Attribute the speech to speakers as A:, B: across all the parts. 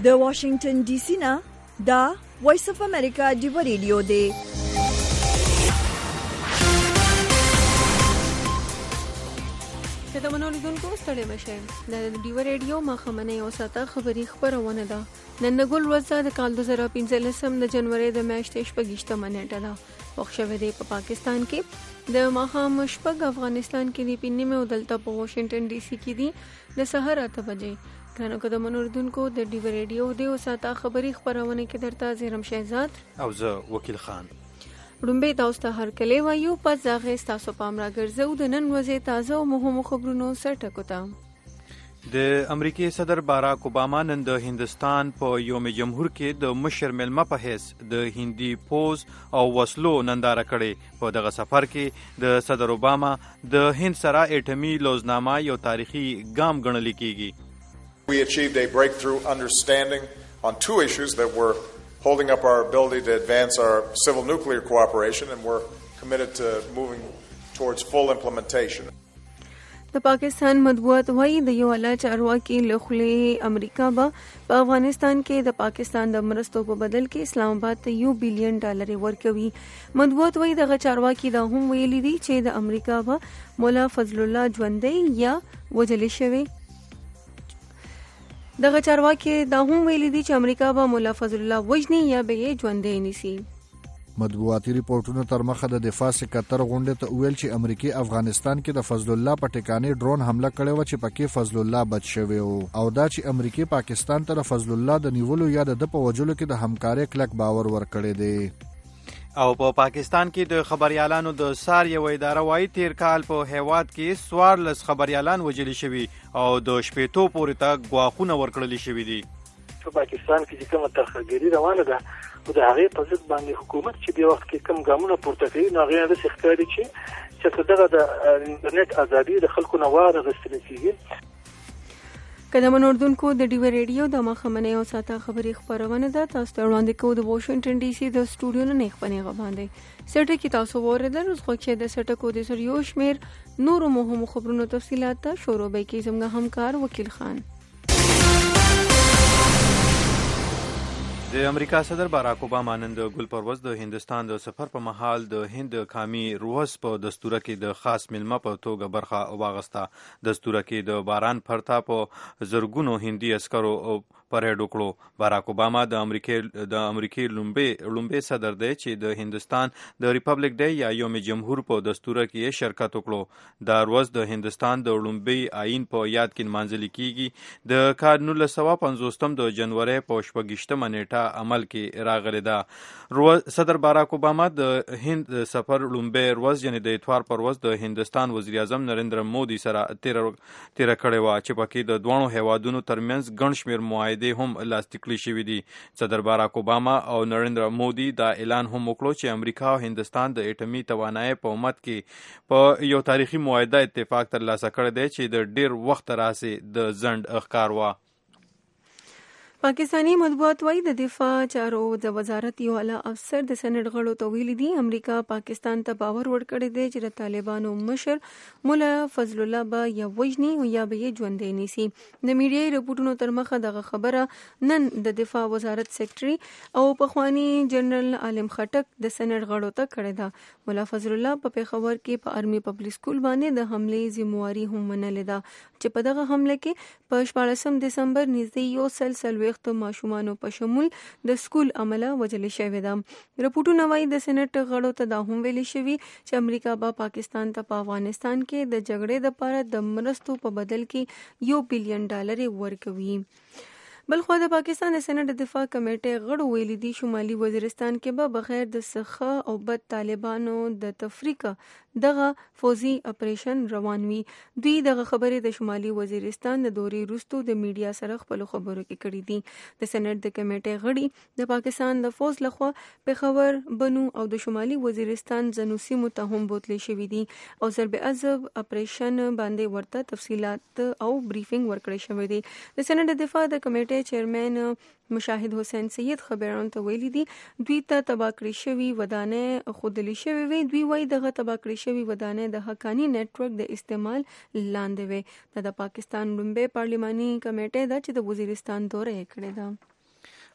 A: د واشنگټن ډي سي نه دا وایس اف امریکا ډیو ریډیو دی.
B: د منولیدونکو ستړي مشه د ډیو ریډیو مخمنه یو ساته خبري خبرونه ده. نن د ګل ورځ د کال 2015 د جنوري د میاشتې شپږشتمه نیټه ده. وښه دی په پاکستان کې د ماښام شپږ، افغانستان کې دی په نیمه او دلته په واشنگټن ډي سي کې دی د سحر 8 بجې. کنه که د منولیدونکو د ډیو ریډیو دی او ساته خبري خبرونه کې درته زیرم شهزاد او
C: زه وکیل خان.
B: رومبه تاسو ته هر کله وایو پس ځاغه تاسو پام را ګرځو د نن ورځې تازه او مهمو خبرونو سره ټکو ته.
C: د امریکای صدر باراک اوباما نن د هندستان په یوم جمهور کې د مشر ملمه په حیث د هندي پوز او وسلو ننداره کړې. په دغه سفر کې د صدر اوباما د هند سره اټومي لوزنامه یو تاریخي ګام ګڼل کېږي.
D: We achieved a breakthrough understanding on two issues that were holding up our ability to advance our civil nuclear cooperation, and we're committed to moving towards full implementation.
B: د پاکستان مطبوعات وایي د یو اعلی چارواکي له خولې امریکا به په افغانستان کې د پاکستان د مرستو په بدل کې اسلام آباد ته $1 بلین ورکوي. مطبوعات وایي دغه چارواکي دا هم ویلي دي چې د امریکا به مولا فضل الله ژوندی یا وژل شوی. دغه چارواکي دا هم ویلي دي چې امریکا به مولا فضل الله وژني یا به یې ژوندی نیسي.
E: مطبوعاتي ریپورتونو تر مخه د دفاع سکرټر غونډې ته ویل چې امریکای افغانستان کې د فضل الله په ټکانې ډرون حمله کړې و چې پکې فضل الله بچ شوی او دا چې امریکای پاکستان ته فضل الله د نیولو یا د په وجلو کې د همکارۍ کلک باور ورکړی دی.
C: او په پاکستان کې د خبريالانو د سار یو اداره وايي تیر کال په هیواد کې 14 خبريالان وژل شوي او د شپېتو پورې ته ګواښونه ورکړل شوي دي.
F: په پاکستان کې کومه ترخګری روانه ده او د هغه په ضد باندې حکومت چې د وخت کې کم ګامونه پورته کوي نو هغه د ښکاري چې دغه د انټرنیټ ازادي د خلکو نه واره غوښتل کیږي.
B: کله منوردونکو د ډیو ریډیو د مخمنه یو ساته خبري خبرونه ده. تاسو ته وړاندې کوو د واشنگټن ډي سي د سټوډیو نه خبرونه غواړي. سټه کې تاسو ورته روز خو چې د سټه کو د سریو شمیر نورو مهمو خبرونو تفصيلات ته شروع به کې زموږ همکار وکیل خان.
C: د امریکا صدر باراک اوباما نن د ګل پرواز د هندستان د سفر په مهال د هند قومي روس په دستوره کې د خاص ملمه په توګه برخه واغسته. دستوره کې د باران پرتا په زرګونو هندي عسکرو پریډ وکړو. باراک اوباما د امریکای لومبي صدر دی چې د هندستان د ریپبلیک ډے یا یوم جمهور په دستوره کې شرکت وکړو. دا ورځ د هندستان د لومبي آئین په یاد کې منځل کیږي. د کال 1950 د جنوري په 28مه نیټه عمل کې راغلی ده. صدر باراک اوباما د هند سفر لومبي ورځ یعنی د اتوار پر ورځ د هندستان وزیر اعظم نریندر مودي سره تیر کړی و چې پکې د دوه هیوادونو ترمنځ ګڼ شمیر معاهدې هم لاسلیک شوي دي. صدر باراک اوباما او نریندر مودي دا اعلان هم وکړو چې امریکا او هندستان د اټومي توانایي په مت کې په یو تاریخي معاهده اتفاق ترلاسه کړی دی چې د ډیر وخت راځي د ځنډ ښکار و.
B: پاکستانی مطبوعات وايي د دفاع چارو د وزارت یو اعلی افسر د سېنات غړو ته ویلي دي امریکا پاکستان ته باور ورکړی دی چې د طالبانو مشر مولا فضل الله به یا وژني او یا به یې ژوندی نیسي. د میډیایي رپورټونو تر مخه دغه خبره نن د دفاع وزارت سیکرټري او پخوانی جنرال عالم خټک د سېنات غړو ته کړی ده. مولا فضل الله په پیښور کې په آرمي پبلک سکول باندې د حملې ذمہواری هم منلې ده چې په دغه حمله کې په 14 دسمبر نږدې یو سلسله د ماشومانو په شمول د سکول عمله وجل شوې ده. رپورټونه وايي د سېنات غړو ته دا هم ویل شوی چې امریکا به پاکستان ته په افغانستان کې د جګړې لپاره د مرستو په بدل کې $1 بلین ورکوي. بلخو د پاکستان د سېنات دفاع کمیټې غړو ویلي دي شمالي وزیرستان کې به بغیر د څخه او بد طالبانو د تفریق دغه فوزي اپریشن روان وي. دوی دغه خبرې د شمالي وزیرستان د دوري وروسته د میډیا سره خپل خبرو کې کړې دي. د سېنات د کمیټې غړي د پاکستان د فوز لخوا پیښور، بنو او د شمالي وزیرستان ځینو سیمو ته هم بوتلې شوي دي او ضرب عضب اپریشن باندې ورته تفصيلات او بریفینګ ورکړی شوی دی. د سېنات د دفاع د کمیټې چیرمن مشاهد حسین سید خبرونه ته ویلي دي دوی ته تباه کړې شوي ودانۍ ښودلې شوې وي. دوی وایي دغه تباه کړې شوي ودانۍ د حقاني نېټورک د استعمال لاندې وي. دا د پاکستان لومبي پارلماني کمیټې ده چې د وزیرستان دوره یې کړې ده.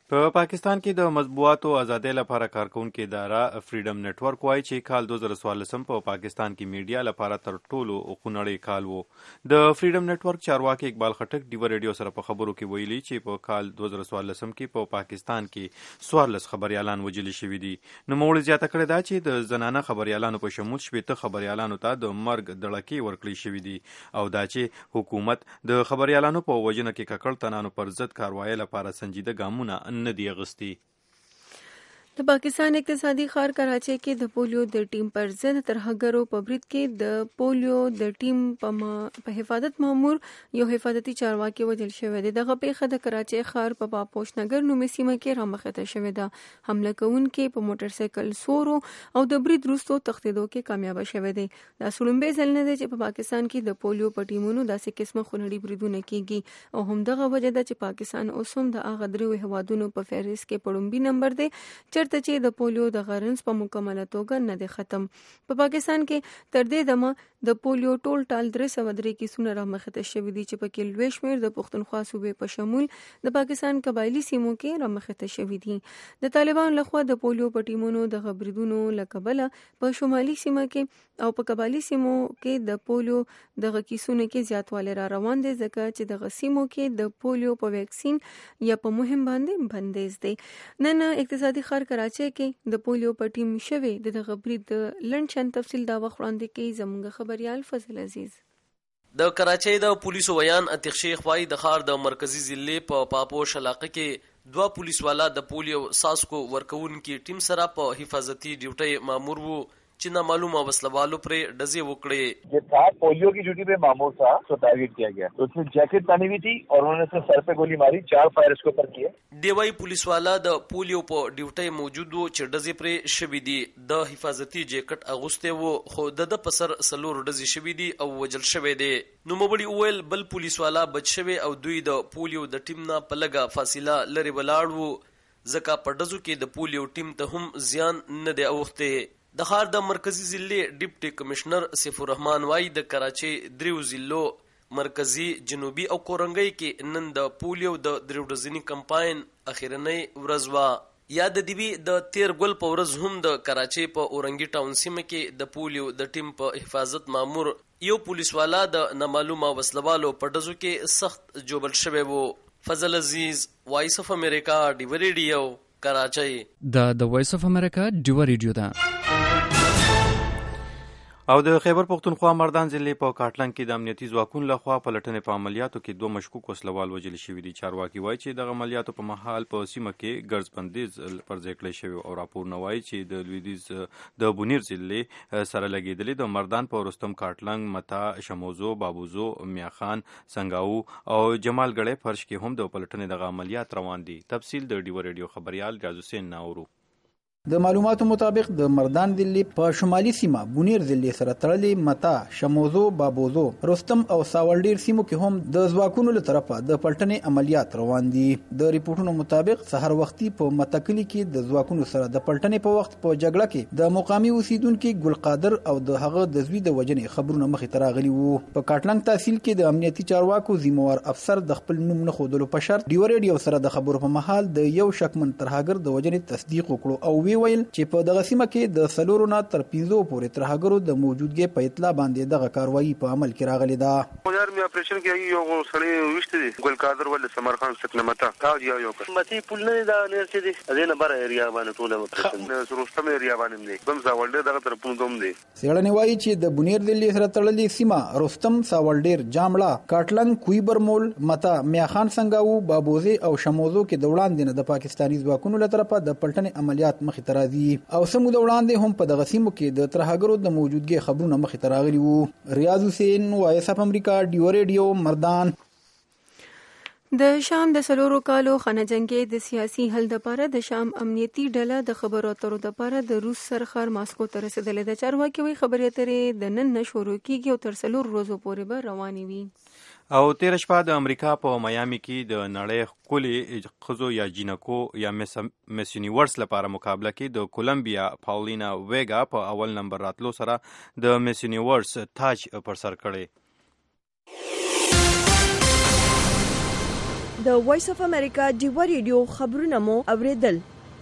C: په پاکستان کې د مطبوعاتو ازادۍ لپاره کارکونکو اداره فریډم نتورک وایي چې کال 2014 په پاکستان کې میډیا لپاره تر ټولو خونړی کال وو. د فریډم نتورک چارواکي اقبال خټک ډیو ریډیو سره په خبرو کې ویلي چې په کال 2014 کې په پاکستان کې 14 خبريالان وژل شوي دي. نو موږ زیاته کړې ده چې د زنانه خبريالانو په شمول 18 خبريالانو ته د مرګ دړکې ورکړې شوې دي او دا چې حکومت د خبريالانو په وژنه کې ککړ تنانو پر ضد کاروایی لپاره سنجیده ګامونه نه دی اغستی.
B: د پاکستان اقتصادي ښار کراچۍ کې د پولیو د ټیم پر ضد ترهګرو په برید کې د پولیو د ټیم په حفاظت مامور یو حفاظتي چارواکي وژل شوی دی. دغه پیښه د کراچۍ ښار په پاپوش نګر نومي سیمه کې رامخته شوې ده. حمله کوونکي په موټر سایکل سورو او د برید وروسته تښتېدو کې کامیاب شوی دی. دا سړومبی ځل نه دی چې په پاکستان کې د پولیو په ټیمونو داسې قسمه خونړي بریدونه کیږي او همدغه وجه ده چې پاکستان اوس هم د هغه دریو هیوادونو په فهرست کې په لومړي نمبر دی چرته چې د پولیو د غرنز په مکمله توګه نه دی ختم. په پاکستان کې تر دې دمه د پولیو ټول ټال 303 کیسونه رامخته شوي دي چې پکې لوی شمېر د پښتونخوا صوبې په شمول د پاکستان قبایلی سیمو کې رامخته شوي دي. د طالبانو لخوا د پولیو په ټیمونو د غبرګونونو له کبله په شمالي سیمه کې او په قبایلی سیمو کې د پولیو د کیسونو کې زیاتوالی را روان دي ځکه چې د سیمو کې د پولیو په ویکسین یا په مهم باندې بندیز دی. نن اقتصادي ښار کراچۍ کې د پولیو په ټیم شوی د غبرید لنډشن تفصیل دا وخت وړاندې کې زموږ خبريال فضل عزیز.
G: د کراچۍ د پولیسو ویان عتیق شیخ وایي د ښار د مرکزی ضلع په پاپوش علاقه کې 2 پولیس والا د پولیو ساسکو ورکوونکي ټیم سره په حفاظتي ډیوټي مامور وو چې نامعلومه وسلوالو پر ډزې وکړې.
H: ये था पोलियो की ड्यूटी पे मामूर था तो टारगेट किया गया. तो उसने जैकेट पहनी हुई थी और उन्होंने उसके सर पे गोली मारी. 4 फायर उसके ऊपर किए.
G: دیوای پولیس والا د پولیو په ډیوټي موجود وو چې ډزې پر شوي دي. د حفاظتي جیکټ اغوسته وو خو د پسر سلور ډزې شوي دي او وجل شوی دی. نو مبړي اویل بل پولیس والا بچ شوی او دوی د پولیو د ټیم نه په لګه فاصله لري ولاړ وو ځکه په ډزو کې د پولیو ټیم ته هم زیان نه دی اوخته. د ښار د مرکزی ضلع ډیپټي کمشنر سیف الرحمن وای د کراچۍ دریو ضلعو مرکزی جنوبي او کورنګي کې نن د پولیو د دریوډزنی کمپاین اخیرنۍ ورځ وا. یا د دیوی د 13 ګل په ورځ هم د کراچۍ په اورنګي ټاون سیمه کې د پولیو د ټیم په حفاظت مامور یو پولیس والا د نامعلومه وسلوالو په ډزو کې سخت جوبل شوی وو. فضل عزیز، وایس اف امریکا، ډیو ریډیو، کراچۍ.
I: د وایس اف امریکا ډیو ریډیو ده.
C: او د خیبر پختونخوا مردان ضلع په کاټلنګ کې د امنیتي ځواکونو لخوا پلټنې په عملیاتو کې 2 مشکوک وسلوال وژل شوي دي. چارواکي وایي چې دغه عملیاتو په محل په سیمه کې ګرځ بندیز پر ځای کړی شوی او راپورونه وایي چې د لویدیز د بونیر ضلع سره لګېدلې د مردان په رستم، کاټلنګ، متا، شموزو، بابوزو، میاخان، سنگاو او جمال ګړی فرش کې هم د پلټنې دغه عملیات روان دي. تفصیل د ډیو ریډیو خبريال ریاض حسین ناورو.
J: د معلوماتو مطابق د مردان ضلع په شمالي سیمه بونیر ضلع سره تړلې متا، شموزو، بابوزو، رستم او ساولډیر سیمو کې هم د ځواکونو له طرفه د پلټنې عملیات روان دي. د ریپورتونو مطابق سحر وختي په متکلی کې د ځواکونو سره د پلټنې په وخت په جګړه کې د مقامي اوسیدونکو ګل قادر او د هغه د زوی د وجنې خبرونه مخې ته راغلي وو. په کاټلنګ تحصیل کې د امنیتي چارواکو ذمہوار افسر د خپل نوم نه خودلو په شرط ډیو ریډیو سره د خبرو په محل د یو شکمن ترهګر د وجنې تصدیق وکړو او وی ویل چې په دغه سیمه کې د سلورو نه تر 15 پورې ترهګرو د موجودګۍ په اطلاع باندې دغه کاروایی په عمل کې راغلي ده.
K: یار می اپریشن کې یو سړی وشته دي ګل قادر ول سمر خان سکنمتا تا یو متي پول نه دا نیر چې دي اذن بر ایریا باندې ټول اپریشن رستم ایریا باندې دي بم زاولډه دغه تر پوندوم دي.
J: سیړنی وایي چې د بونیر ضلع سره تړلې سیمه رستم، ساولډیر، جامړه، کاټلنګ، کویبرمول، متا، میاخان، سنگاو، بابوزي او شموزو کې د وړاندې نه د پاکستاني ځواکونو له طرفه د پلټنې عملیات مخې ته راځي او سمو د وړاندې هم په دغه سیمو کې د ترهګرو د موجودګۍ خبرونه مخې ته راغلي وو. ریاض حسین، وایس اف امریکا، ډیو ریډیو، مردان.
B: د شام د سلورو کالو خانه جنگي د سیاسي حل لپاره د شام امنیتي ډله د خبرو اترو لپاره د روس سرخار ماسکو ته رسیدلې ده. چارواکي وایي خبرې اترې د نن نه شروع کیږي او تر 4 ورځې پورې به روانې وي.
C: او 13 شپه د امریکا په میامي کې د نړۍ ښکلې ښځو یا جینکو یا میس یونیورس لپاره مقابله کې د کولمبیا پاولینا ویګا په اول نمبر راتلو سره د میس یونیورس تاج پر سر کړی.
A: د وایس اف امریکا ډیوا ریډیو خبرونه مو اوریدل.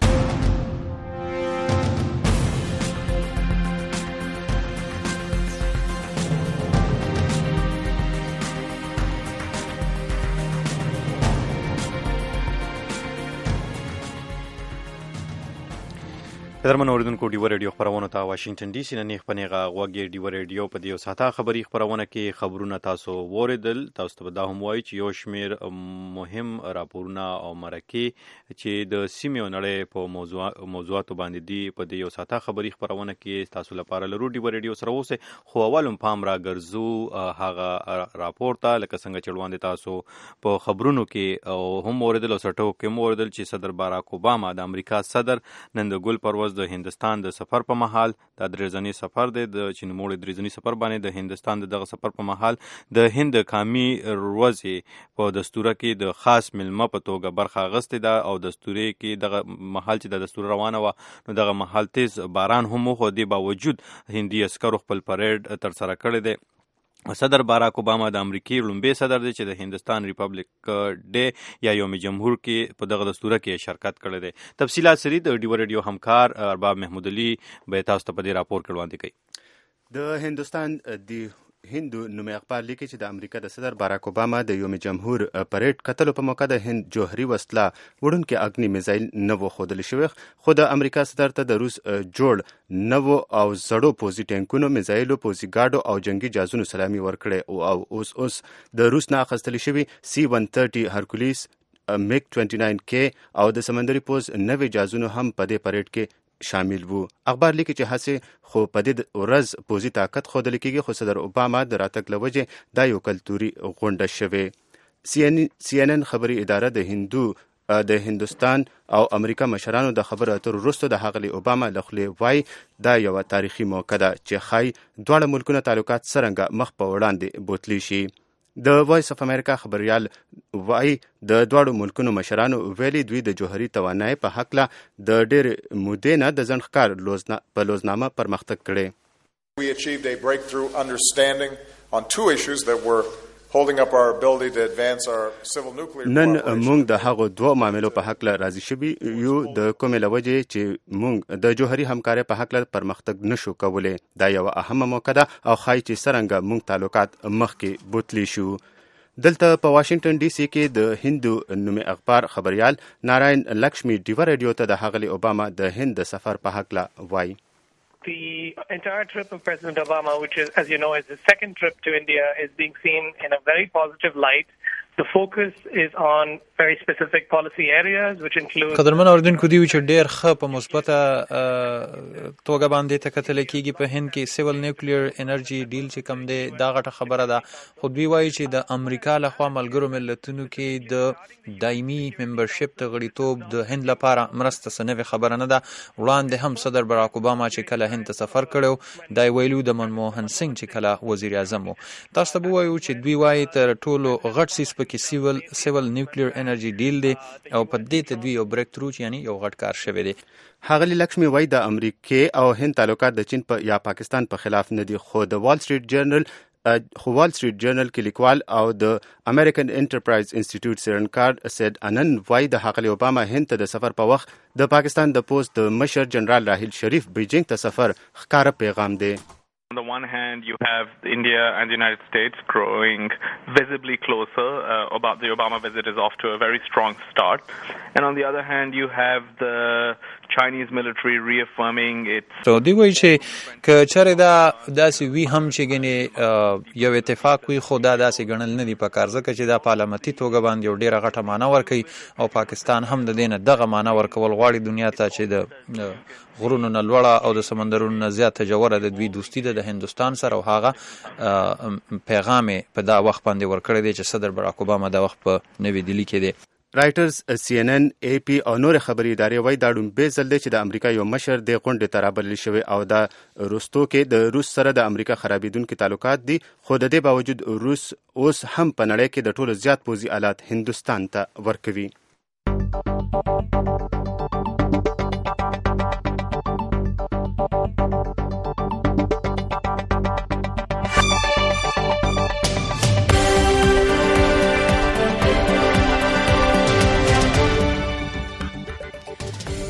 C: قدرمن اوریدونکو ډیوا ریډیو خبرونه ته واشنگټن ډي سي نه خپنېغه غوږی ډیوا ریډیو په دیو ساته خبری خبرونه کې خبرونه تاسو وریدل. تاسو ته دا هم وایي چې یو شمیر مهم راپورونه او مرکې چې د سیمې نړۍ په موضوعاتو باندې دي په دیو ساته خبری خبرونه کې تاسو لپاره لرو. ډیوا ریډیو سره اوسه خو اولم پام را ګرځو هغه راپور ته لکه څنګه چې وړاندې تاسو په خبرونو کې او هم اوریدل او سټو کې اوریدل چې صدر باراک اوباما د امریکا صدر نن د ګل پرواز د هندستان د سفر په محل د درېزنی سفر د چینموړي درېزنی سفر باندې د هندستان دغه سفر په محل د هند قومي ورځې په دستور کې د خاص ملمه په توګه برخه اخیستې ده او دستور کې دغه محل چې د دستور روانه و نو دغه محل تیز باران هم خو دی باوجود هندي عسکرو خپل پریډ تر سره کړی دی. صدر باراک اوباما د امریکای لومبي صدر دی چې د هندستان ریپبلیک ډے یا یوم جمهور کې په دغه دستور کې شرکت کړی دی. تفصیلات سری د ډیوا ریډیو همکار ارباب محمود علي به تاسو ته په دې راپور کې وړاندې کوي.
L: د هندستان د هندو نومي اخبار لیکي چې د امریکا د صدر باراک اوباما د یوم جمهور پریډ کتلو په موقع د هند جوهري وسله وړونکي اګني میزایل نه و ښودل شوی، خو د امریکا صدر ته د روس جوړ نوو او زړو پوزي ټینکونو، میزایلو، پوزي ګاډو او جنگي جهازونو سلامي ورکړي او اوس د روس نه اخیستل شوي C-130 هرکولیس، میک 29K او د سمندري پوز نوي جهازونو هم په دې پریډ کې شامل وو. اخبار لیکي چې هڅه خو په دې ورځ پوزي طاقت ښودل کېږي، خو صدر اوباما د راتګ له وجې دا یو کلتوري غونډه شوې. CNN خبري اداره د هندوستان او امریکا مشرانو د خبرو اترو وروسته د ښاغلي اوباما له خولې وایي دا یوه تاریخي موقع ده چې ښایي دواړه ملکونه تعلقات څرنګه مخ په وړاندې بوتلی شي. د وایس اف امریکا خبریال وایي د دواړو ملکونو مشرانو ویلي دوی د جوهري توانایي په هکله د ډېرې مودې نه د ځنډ ښکار په لوزنامه پرمختګ کړی.
D: We achieved a breakthrough understanding on two issues that were holding up our ability to advance our civil nuclear
L: نن موږ د هغو دوه معاملو په حق له راضي شوي یو، د کومې له وجې چې موږ د جوهري همکارۍ په حق له پرمختګ نشو کولی. دا یوه اهمه موقع ده او ښایي چې څرنګه موږ تعلقات مخکې بوتلی شو. دلته په واشنگټن ډي سي کې د هندو نومي اخبار خبریال ناراین لکشمی ډیوا ریډیو ته د ښاغلي اوباما د هند د سفر په حق له وایي.
M: The entire trip of President Obama, which is, as you know, is his second trip to India, is being seen in a very positive light. The focus is on very specific policy areas, which include
N: قدرمن اوردونکو دی چې ډېر ښه په مثبته توګه باندې ته کتل کېږي په هند کې سیول نیوکلیر انرژي ډیل چې کوم دی دا غټه خبره ده. خو دوی وایي چې د امریکا لخوا ملګرو ملتونو کې د دایمي ممبرشپ ته غړیتوب د هند لپاره مرسته سنوي خبره نه ده. وړاندې هم صدر باراک اوباما چې کله هند ته سفر کړو دا ویلو د منموهن سنگ چې کله وزیر اعظم وو. تاسو ته وایو چې دوی وایي تر ټولو غټ سیس کې سیول نیوکلیر انرژي ډیل دی او په دې ته دوی یو بریک تھرو یعنی یو غټ کار شوی دی.
L: ښاغلي لکشمی وایي د امریکې او هند تعلقات د چین یا پاکستان په خلاف نه دي، خو د وال سټریټ جرنل کې لیکوال او د امریکن انټرپرایز انسټیټیوټ سیرنکارد سید انن وایي د ښاغلي اوباما هند ته د سفر په وخت د پاکستان د پوست د مشر جنرال راحیل شریف بیجینګ ته سفر ښکاره پیغام دی.
O: On the one hand, you have India and the United States growing visibly closer. The Obama visit is off to a very strong start. And on the other hand, you have the Chinese military reaffirming its...
N: So, دی وایي چې که چېرې دا داسې وي هم چې ګنې یو اتفاق وي خو دا داسې ګڼل نه دي پکار، ځکه چې دا په علامتي توګه باندې یو ډېره غټه معنا ورکوي او پاکستان هم د دې نه دغه معنا ورکول غواړي دنیا ته چې د غرونو نه لوړه او د سمندرونو نه زیاته ژوره د دوی دوستي ده د هندوستان سره، او هغه پیغام په دا وخت باندې ورکړی دی چې صدر باراک اوباما دا وخت په نوي دلی کې دی.
L: رایټرز، CNN، AP او نور خبري ادارې وایي دا ډومبې ځل دی چې د امریکا یو مشر د غونډې ته رابلل شوی او دا روستو کې د روس سره د امریکا خرابېدونکي تعلقات دي، خو د دې باوجود روس اوس هم په نړۍ کې د ټولو زیات پوځي آلات هندوستان ته ورکوي.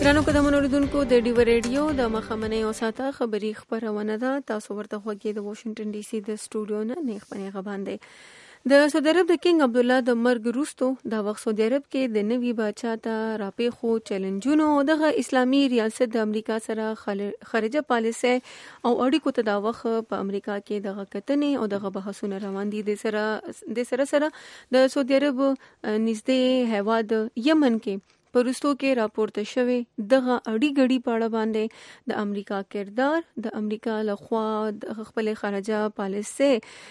B: ګرانو قدمونو اوریدونکو د ډیو ریډیو د مخامنۍ او ساته خبري خبرونه ده. تاسو ورته خوږی د واشنگټن ډي سي د سټوډیو نه نیغ پنیغه باندې د سعودي عرب د کینګ عبد الله د مرګ وروسته د وخت سعودي عرب کې د نوي بادشاه ته راپېښو چیلنجونو دغه اسلامي ریاست د امریکا سره خارجه پالیسي او اړیکو ته د وخت په امریکا کې دغه کتنې او دغه بحثونه روان دي. د سره د سعودي عرب نږدې هیواد یمن کې پرستو کې راپورته شوی دغه اړیګړي په اړه باندې د امریکا کردار د امریکا لخوا د خپل خارجه پالیسي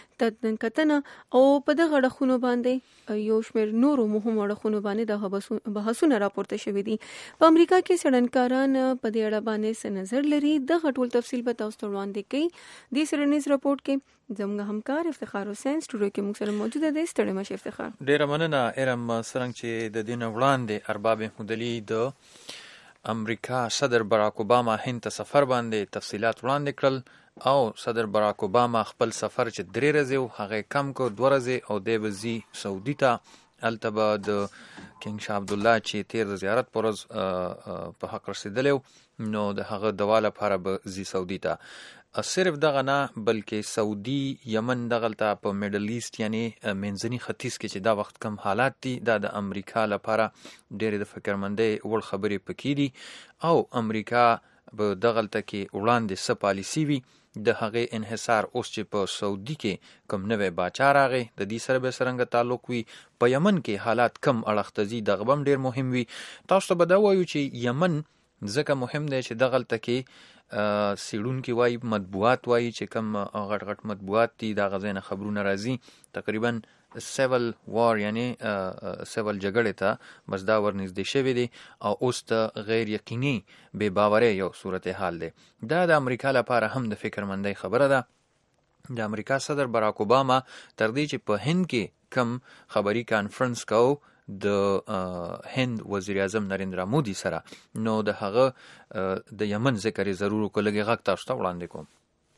B: کتنه او په دغه اړخونو باندې یو شمېر نورو مهمو اړخونو باندې د بحثونه راپورته شوي دي. په امریکا کې څېړنکاران په دې اړه باندې څه نظر لري دغه ټول تفصیل به تاسو ته وړاندې کوي. دې څېړنیز راپورټ کې زموږ همکار افتخار حسین سټوډیو کې موږ سره موجوده دی. ستړی مشه افتخار.
N: ډېره مننه ارم. څرنګه چې د دې نه وړاندې ارباب محمودعلي د امریکا صدر باراک اوباما هند ته سفر باندې تفصیلات وړاندې کړل او صدر باراک اوباما خپل سفر چې 3 ورځې و هغه کم کو 2 ورځې او دی به ځي سعودي ته. هلته به د کینګ شاه عبدالله چې تیر د زیارت پر ورځ په حق رسېدلی نو د هغه دوا لپاره به ځي سعودي ته. صرف دغه نه بلکې سعودي یمن دغلته په میډل ایست یعنی منځني ختیځ کې چې دا وخت کم حالات دي دا د امریکا لپاره ډېرې د فکرمندۍ وړ خبرې پکې دي او امریکا به دغلته کې وړاندې څه پالیسي وي د هغې انحصار اوس چې په سعودي کې کم نوی باچا راغی د دې سره به څرنګه تعلق وي. په یمن کې حالات کم اړخ ته ځي دغه به هم ډېر مهم وي. تاسو ته به دا وایو چې یمن ځکه مهم دی چې دغلته کې څېړونکي وایي مطبوعات وایي چې کم غټ غټ مطبوعات دي د هغه ځای نه خبرونه راځي تقریبا سیول وار یعنی سیول جګړې ته بس دا ورنږدې شوی دی او اوس ته غیر یقیني بې باورۍ یو صورتحال دی. دا د امریکا لپاره هم د فکرمندۍ خبره ده. د امریکا صدر باراک اوباما تر دې چې په هند کې کم خبري کانفرنس کو د هند وزیر اعظم نریندرا مودي سره نو د هغه د یمن ذکر ضرور کولګي غږ تاسو ته وړاندې کوم.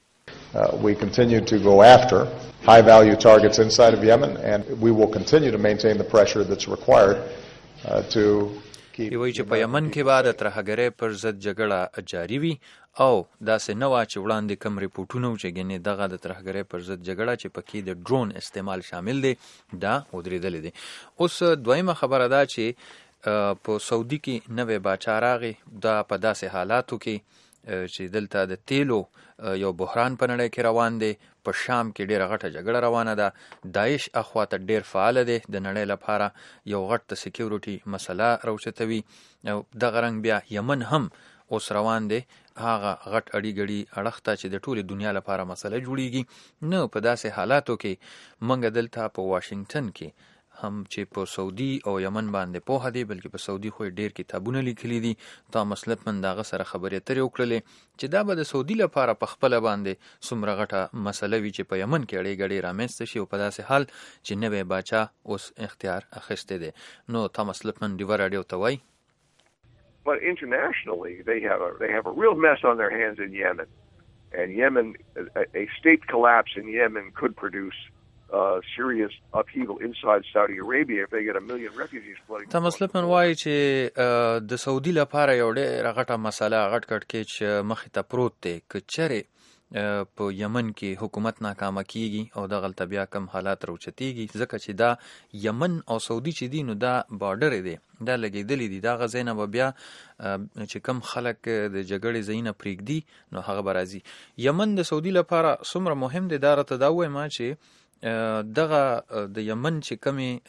D: We continue to go after high-value targets inside of Yemen, and we will continue to maintain the pressure that's required to keep...
N: وایي چې په یمن کې به د ترهګرۍ پر ضد جګړه جاري وي او داسې نه وه چې وړاندې کم ریپورټونه و چې ګنې دغه د ترهګرۍ پر ضد جګړه چې پکې د ډرون استعمال شامل دی دا ودرېدلی دی. اوس دویمه خبره ده چې په سعودي کې نوی باچا راغی دا په داسې حالاتو کې چې دلته د تیلو یو بحران په نړۍ کې روان دی. په شام کې ډېره غټه جګړه روانه ده. داعش اخواته ډېر فعال دی د نړۍ لپاره یو غټ د سکیورټي مسله راوچتوي او دغه رنګ بیا یمن هم اوس روان دی هغه غټ اړیګړي اړخ ته چې د ټولې دنیا لپاره مسله جوړیږي. نو په داسې حالاتو کې موږ دلته په واشنگټن کې هم چې په سعودي او یمن باندې پوهه دی بلکې په سعودي خو ډېر کتابونه لیکلي دي. تامس لپمن دغه سره خبرې اترې وکړلې چې دا به د سعودي لپاره په خپله باندې څومره غټه مسله وي چې په یمن کې اړیګړې رامنځته شي او په داسې حال چې نوی باچا اوس اختیار اخیستی دی. نو تامس لپمن ډیوه راډیو ته وایي
P: But internationally, they have a real mess on their hands in Yemen, and Yemen, a state collapse in Yemen could produce serious upheaval inside Saudi Arabia if they get 1 million refugees flooding.
N: تامس لپمن وایي چې د سعودي لپاره یو ډېره غټه مسله غټ کټ کې مخې ته پروت دی که چېرې په یمن کې حکومت ناکامه کیږي او دغلته بیا کم حالات راوچتېږي ځکه چې دا یمن او سعودي چې دي نو دا بارډر دی دا لګېدلی دي. دا هغه ځای نه به بیا چې کم خلک د جګړې ځایونه پرېږدي نو هغه به راځي. یمن د سعودي لپاره څومره مهم دی دا راته دا ووایم چې دغه د یمن چې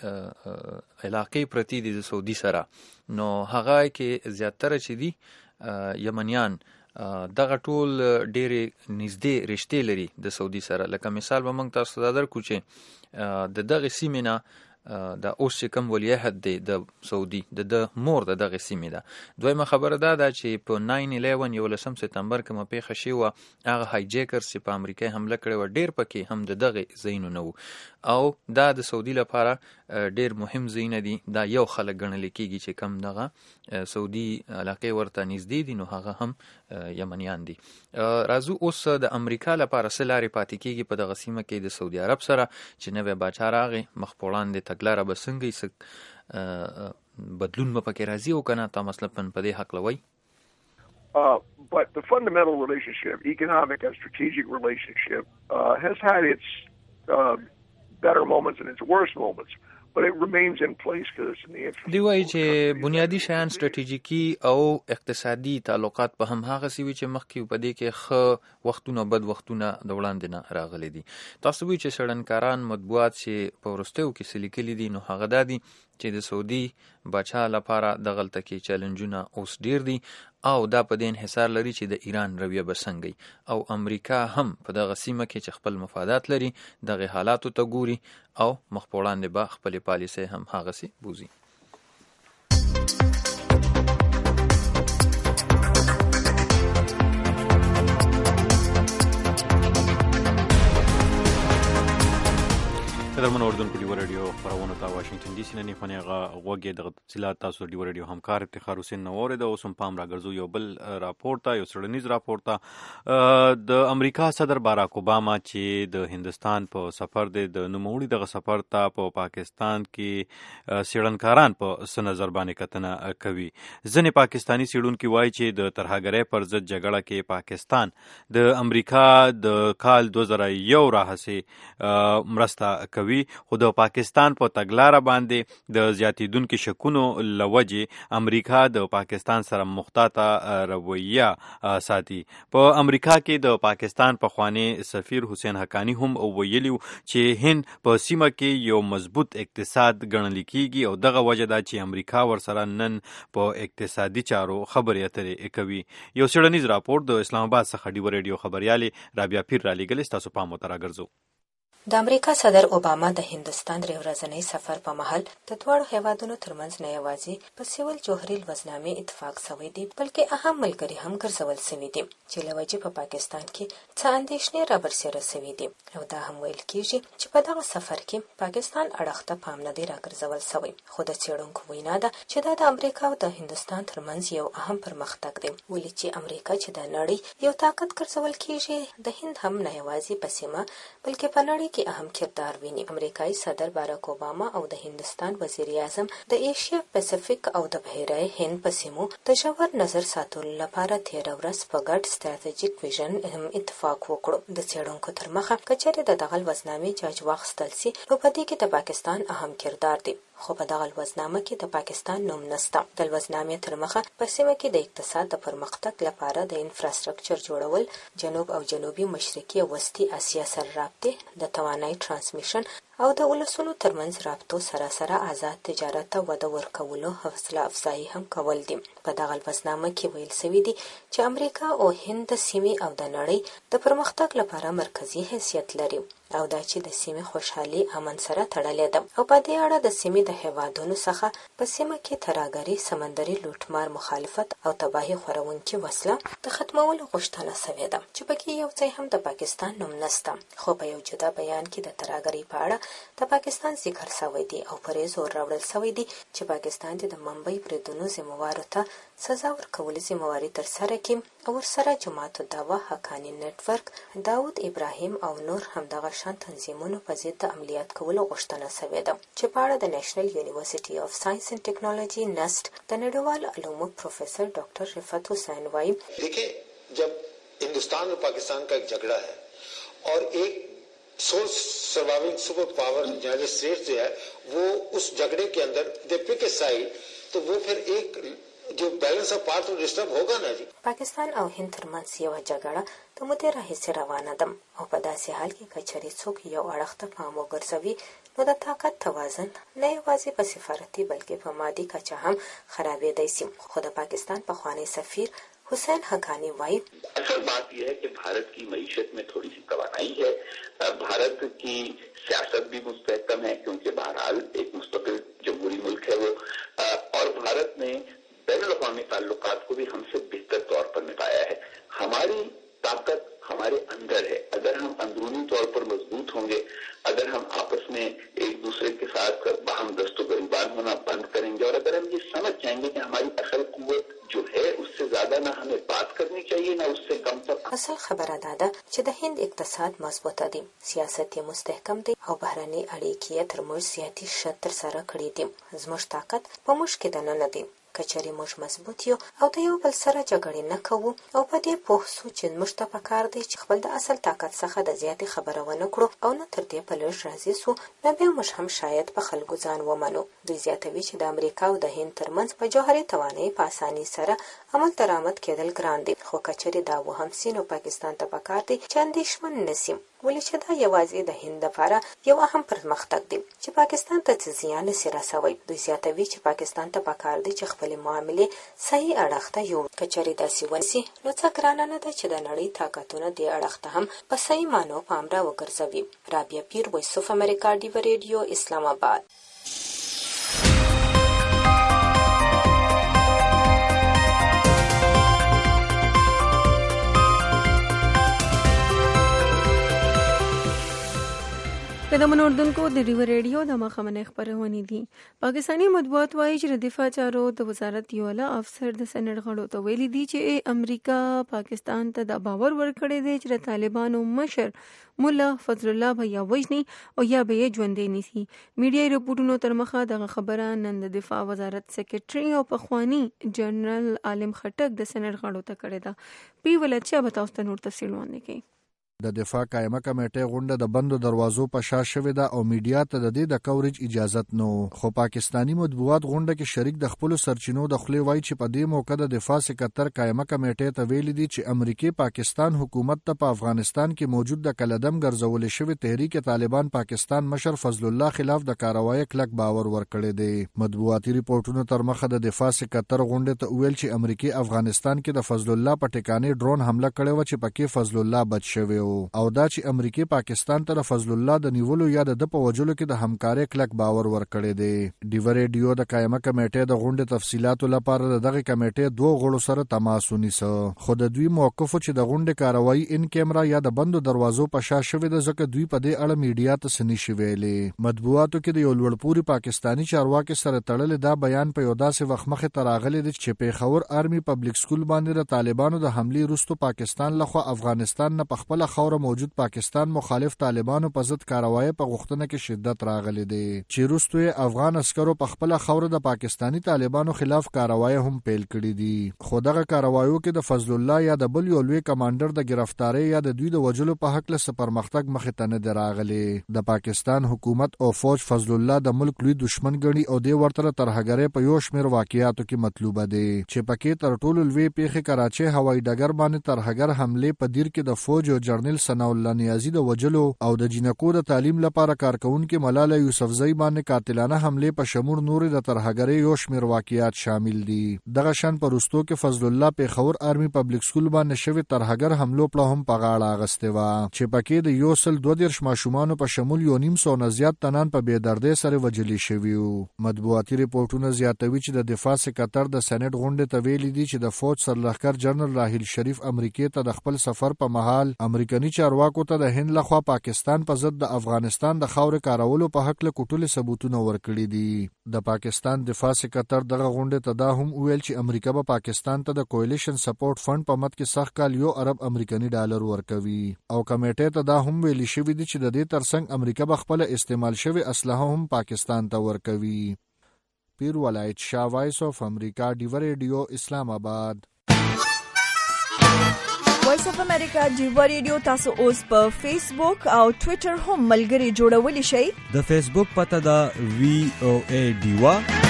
N: کمې علاقې پرتې دي د سعودي سره نو هغه کې زیاتره چې دي یمنیان دغه ټول ډېرې نږدې رشتې لري د سعودي سره. لکه مثال به موږ تاسو ته درکړو چې د دغې سیمې نه دا اوس چې کوم ولیعهد دی د سعودي د مور د دغې سیمې ده. دویمه خبره دا ده چې په 9/11 11 سپتمبر کې مو پیښه شوې وه هغه هایجیکرز چې په امریکا حمله کړې وه ډېر پکې هم د دغې ځایونو نه وو او دا د سعودي لپاره ډېر مهم ځایونه دي. دا یو خلک ګڼلی کېږي چې کم دغه سعودي علاقې ورته نږدې دي نو هغه هم یمنیان دي. راځو اوس د امریکا لپاره څه لارې پاتې کېږي په دغه سیمه کې د سعودي عرب سره چې نوی باچا راغی مخ په وړاندې تګلاره به څنګه بدلون به پکې راځي او که نه تامس لپمن په دې هکله وایي.
P: But the fundamental relationship, economic and strategic relationship, has had its better moments and its worst moments. But it remains in place because it's in the interest.
N: دی وایي چې بنیادی شیان ستراتیژیکي او اقتصادي تعلقات په هم هغه سی وي چې مخکې په دې کې ښه وختونه بد وختونه د وړاندې نه راغلي دي. تاسو وایي چې څېړنکاران مطبوعات چې په وروستیو کې څه لیکلي دي نو هغه دا دي چې د سعودي باچا لپاره دغلته کې چیلنجونه اوس ډیر دي او دا په دې انحصار لري چې د ایران رویه به څنګه او امریکا هم په دغه سیمه کې چې خپل مفادات لري دغه حالاتو ته ګوري او مخ په وړاندې به خپل پالیسۍ هم هغسې بوزي.
C: قدرمن اردوونکو ډیوه رادیو خپرونو ته واشنگټن ډي سي نه نیخونې هغه غوږ دغه تفصیلات تاسو د ډیوه رادیو همکار افتخار حسین نه واورېده. اوس هم پام راګرځو یو بل راپور ته، یو څېړنیز راپور ته. د امریکا صدر باراک اوباما چې د هندوستان په سفر دی، د نوموړي دغه سفر ته په پاکستان کې څېړنکاران په څه نظر باندې کتنه کوي. ځینې پاکستاني څېړونکي وایي چې د ترهګرۍ پر ضد جګړه کې پاکستان د امریکا د کال 2001 راهیسې مرسته کوي، خو د پاکستان په تګلاره باندې د زیاتېدونکو شکونو له وجې امریکا د پاکستان سره مخططه رویه ساتي. په امریکا کې د پاکستان پخوانی سفیر حسین حقانی هم ویلي چې هند په سیمه کې یو مضبوط اقتصاد ګڼل کېږي او دغه وجه ده چې امریکا ورسره نن په اقتصادي چارو خبرې اترې کوي. یو څېړنیز راپور د اسلام آباد څخه ډیوه رادیو خبریالې رابعه پیر رالیږلی، ستاسو پام ورته راګرځو.
Q: د امریکا صدر اوباما د هندوستان درې ورځنی سفر په مهال د دواړو هیوادونو ترمنځ نه یوازې په سیول جوهري لوزنامې اتفاق شوی دی بلکې اهم ملګري هم ګرځول شوي دي چې له وجې په پاکستان کې څه اندېښنې رابرسېره شوي دي او دا هم ویل کېږي چې په دغه سفر کې پاکستان اړخ ته پام نه دی راګرځول شوی. خو د څېړونکو وینا ده چې دا د امریکا او د هندوستان ترمنځ یو اهم پرمختګ دی، ولې چې امریکا چې د نړۍ یو طاقت ګرځول کېږي، د هند هم نه یوازې په سیمه بلکې په نړۍ کې اهم کردار ویني. امریکایي صدر باراک اوباما او د هندوستان وزیر اعظم د ایشیا پاسفیک او د بحیره هند په سیمو د ژور نظر ساتلو لپاره تېره ورځ په ګډ ستراتیژیک ویژن هم اتفاق وکړو. د څېړونکو تر مخه که چېرې د دغه لوزنامې جاج واخیستل سي نو په دې کې د پاکستان اهم کردار دی، خو په دغه لوزنامه کې د پاکستان نوم نشته. د لوزنامې تر مخه په سیمه کې د اقتصاد د پرمختګ لپاره د انفراستراکچر جوړول، جنوب او جنوبي مشرقي او وسطي اسیا سره رابطې، د توانایي ترانسمیشن او د ولسونو ترمنځ رابطو سره سره آزاد تجارت ته وده ورکولو حوصله افزایي هم کول دي. په دغه لوزنامه کې ویل شوي دي چې امریکا او هند د سیمې او د نړۍ د پرمختګ لپاره مرکزي حیثیت لري او دا چې د سیمې خوشحالي امن سره تړلې ده او په دې اړه د سیمې د هیوادونو څخه په سیمه کې ترهګري، سمندري لوټمار مخالفت او تباهي خورونکي وسله د ختمولو غوښتنه شوې ده چې پکې یو ځای هم د پاکستان نوم نشته. خو په یو جدا بیان کې د ترهګرۍ په اړه د پاکستان ذکر شوی دی او پرې زور راوړل شوی دی چې پاکستان د ممبئی بریدونو ذمہوارو ته سزا ورکولو ذمہواري ترسره کړي او ورسره جماعت الدعوه حقانی نیټورک، داود ابراهیم او نور همدغه شان تنظیمونو په ضد د عملیات کولو غوښتنه شوې ده چې په اړه د نیشنل یونیورسيټي اف ساينس اینڈ ټیکنالوژي نسټ د نړیوالو علومو پروفیسر ډاکټر رفعت حسین وايي،
R: देखिए जब हिंदुस्तान और पाकिस्तान का एक झगड़ा है और एक sole surviving super power United States जो है वो उस झगड़े के अंदर दे पिक ए साइड तो वो फिर एक जो बैलेंस ऑफ पावर तो डिस्टर्ब होगा ना जी.
Q: پاکستان او هند ترمنځ یو جګړه د مودې راهیسې روانه ده او په داسې حال کې که چېرې څوک یو اړخ ته پام وګرځوي نو د طاقت توازن نه یوازې په سفارتي بلکې په مادي کچه هم خرابېدی شي. خو د پاکستان پخوانی سفیر حسین حقانی वाई
S: असल बात यह है कि भारत की मईशत में थोड़ी सी तवानाई है. भारत की सियासत भी मुस्तहकम है क्योंकि बहरहाल एक मुस्तकिल जमहूरी मुल्क है वो, और भारत ने बैनुल-अक़वामी ताल्लुकात को भी हमसे बेहतर तौर पर निभाया है. हमारी ताकत हमारे अंदर है. अगर हम अंदरूनी तौर पर मजबूत होंगे, अगर हम आपस में एक दूसरे के साथ बाहम दस्तो गरिबान होना बंद करेंगे और अगर हम ये समझ जाएंगे कि हमारी असल कुव्वत जो है उससे ज्यादा ना हमें बात करनी चाहिए ना उससे कम पर.
Q: اصل خبره ده چې د هند اقتصاد مضبوطه دی، سیاست یې مستحکم دی او بهرني اړیکې یې تر موږ زیاتې ښه ترسره کړي دي. زموږ طاقت په موږ کې دننه دی. کچري موږ مضبوط یو او د یو بل سره جګړې نه کوو او په دې پوه سو چې موږ ته پکار دی چې خپل د اصل طاقت څخه د زیاتې خبره ونه کړو او نه تر دې په لږ راضي سو نو بیا موږ هم شاید په خلکو ځان ومنو. دوی زیاتوي چې د امریکا او د هند ترمنځ په جوهري توانایي په اساني سره عمل درآمد کېدل ګران دي، خو کچري دا وهم سي نو پاکستان ته پکار دی چې اندېښمن نسي، ولې چې دا یوازې د هند لپاره یو اهم پرمختګ دی چې پاکستان ته څه زیان نسي رسوي. دوی زیاتوي چې پاکستان ته پکار دی چې خپل معاملې صحیح اړخ ته یو کچري داسې ونسي نو څه ګرانه نه ده چې د نړۍ طاقتونه دې اړخ ته هم په صحیح مانو پام را وګرځوي. رابعه پیر، وایس اف امریکا، ډیو ریډیو، اسلام آباد.
B: قدمن اردوونکو د ډیو ریډیو د مخامنه خبرونه دي. پاکستانی مطبوعات وایي چې د دفاع چارو د وزارت یو اعلی افسر د سېنات غړو ته ویلي دي چې امریکا پاکستان ته د باور ورکړی دی چې د طالبانو مشر مولا فضل الله به یا وژني او یا به یې ژوندی نیسي. میډیایي رپورټونو تر مخه دغه خبره نن د دفاع وزارت سکرټري او پخوانی جنرال عالم خټک د سېنات غړو ته کړې ده. پی ولچا به تاسو ته نور تفصیل وړاندې کوي.
E: د دفاع قائمه کمیټې غونډه د بندو دروازو په شا شوې ده او میډیا ته د دې د کوریج اجازت نو، خو پاکستانی مطبوعات غونډه کې شریک د خپل سرچینو د خلې وای چې په دې موقع د دفاع سکرټر قائمه کمیټې ته ویلي دي چې امریکای پاکستان حکومت ته په افغانستان کې موجود د کلدم ګرځول شوی تحریک طالبان پاکستان مشر فضل الله خلاف د کاروایی کلک باور ورکړی دی. مطبوعاتي ریپورټونو تر مخه د دفاع سکرټر غونډه ته ویل چې امریکای افغانستان کې د فضل الله په ټکانې ډرون حمله کړې و چې پکې فضل الله بچ شوی او دا چې امریکای پاکستان ته فضل الله د نیولو یا د په وجلو کې د همکارۍ کلک باور ورکړی دی. ډیو ریډیو د قائمه کمیټې د غونډې تفصیلاتو لپاره دغه کمیټې دوه غړو سره تماس ونیسه، خو د دوی موقف چې د غونډې کاروایی ان کیمرا یا د بندو دروازو په شا شوې ده ځکه دوی په دې اړه میډیا ته څه نشي ویلي. مطبوعاتو کې د یو لوړپوړي پاکستانی چارواکي سره تړلې دا بیان په یو داسې وخت مخې ته راغلی دی چې پیښور آرمي پبلک سکول باندې د طالبانو د حملې وروسته پاکستان لخوا افغانستان نه په خپل خوره موجود پاکستان مخالف طالبانو په ضد کاروایی په غوښتنه کې شدت راغلی دی چې وروسته افغان عسکرو په خپل خوره د پاکستانی طالبانو خلاف کاروایی هم پیل کړی دي. خو دغه کاروایو کې د فضل الله یا د بل یو لوی کمانډر د گرفتاری یا د دوی د وجلو په حق له پرمختګ مخې ته نه دی راغلی. د پاکستان حکومت او فوج فضل الله د ملک لوی دشمن ګڼي او د ورته ترهګرۍ په یو شمېر واقعیاتو کې مطلوبه دي چې پکې تر ټولو لوی پیښې کراچي هوایي ډګر باندې ترهګر حمله په دیر کې د فوج او جنرال ثناء الله نیازی د وجلو او د جنکو د تعلیم لپاره کارکونکو ملاله یوسفزئی باندې قاتلانه حمله په شمول نور د ترهګرۍ یو شمېر واقعیات شامل دي. دغه شان په وروستو کې فضل الله پیښور آرمي پبلک سکول باندې شوی ترهګر حملو په هم په غاړه اغسته و چې پکې د 122 ماشومان په شمول 900 نه زیات تنان په بېدردۍ سره وجلی شوی وو. مطبوعاتي ریپورټونه زیاتوي چې د دفاع سکرټر د سېنات غونډې ته ویلي دي چې د فوج سرلښکر جنرال راحیل شریف امریکای ته د خپل سفر په مهال امریکایي چارواکو ته د هند لخوا پاکستان په ضد د افغانستان د خاورې کارولو په حق له کوټلې ثبوتونه ورکړي دي. د پاکستان دفاع سکرټر دغه غونډه ته دا هم ویل چې امریکا به پاکستان ته د کولیشن سپورټ فند په مد کې سخت کال $1 ارب امریکایي ډالر ورکوي او کمیټې ته دا هم ویلي شوی دی چې د دې ترڅنګ امریکا به خپل استعمال شوی اسلحه هم پاکستان ته ورکوي. پیر ولایت شاه، وایس اف امریکا، ډیو ریډیو، اسلام آباد.
A: وایس اف امریکا ډیو ریډیو تاسو اوس په فیسبوک او ټوئیټر هم ملګری جوړولی شئ.
T: د فیسبوک پته دا VOA ډیوا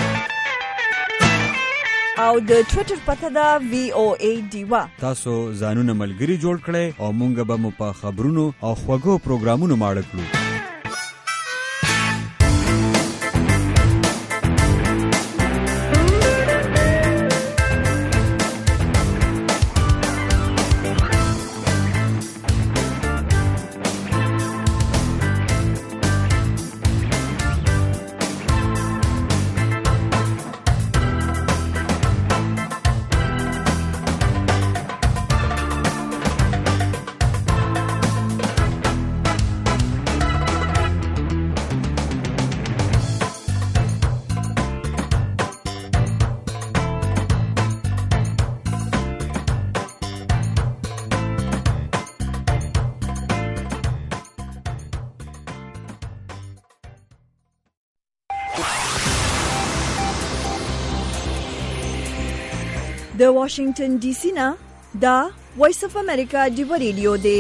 A: او د ټوئیټر پته دا VOA ډیوا.
T: تاسو ځانونه ملګری جوړ کړئ او مونږ به مو په خبرونو او خوږو پروګرامونو ماړه کړو.
A: د واشنگټن ډي سي نه دا وایس اف امریکا ډیو ریډیو دی.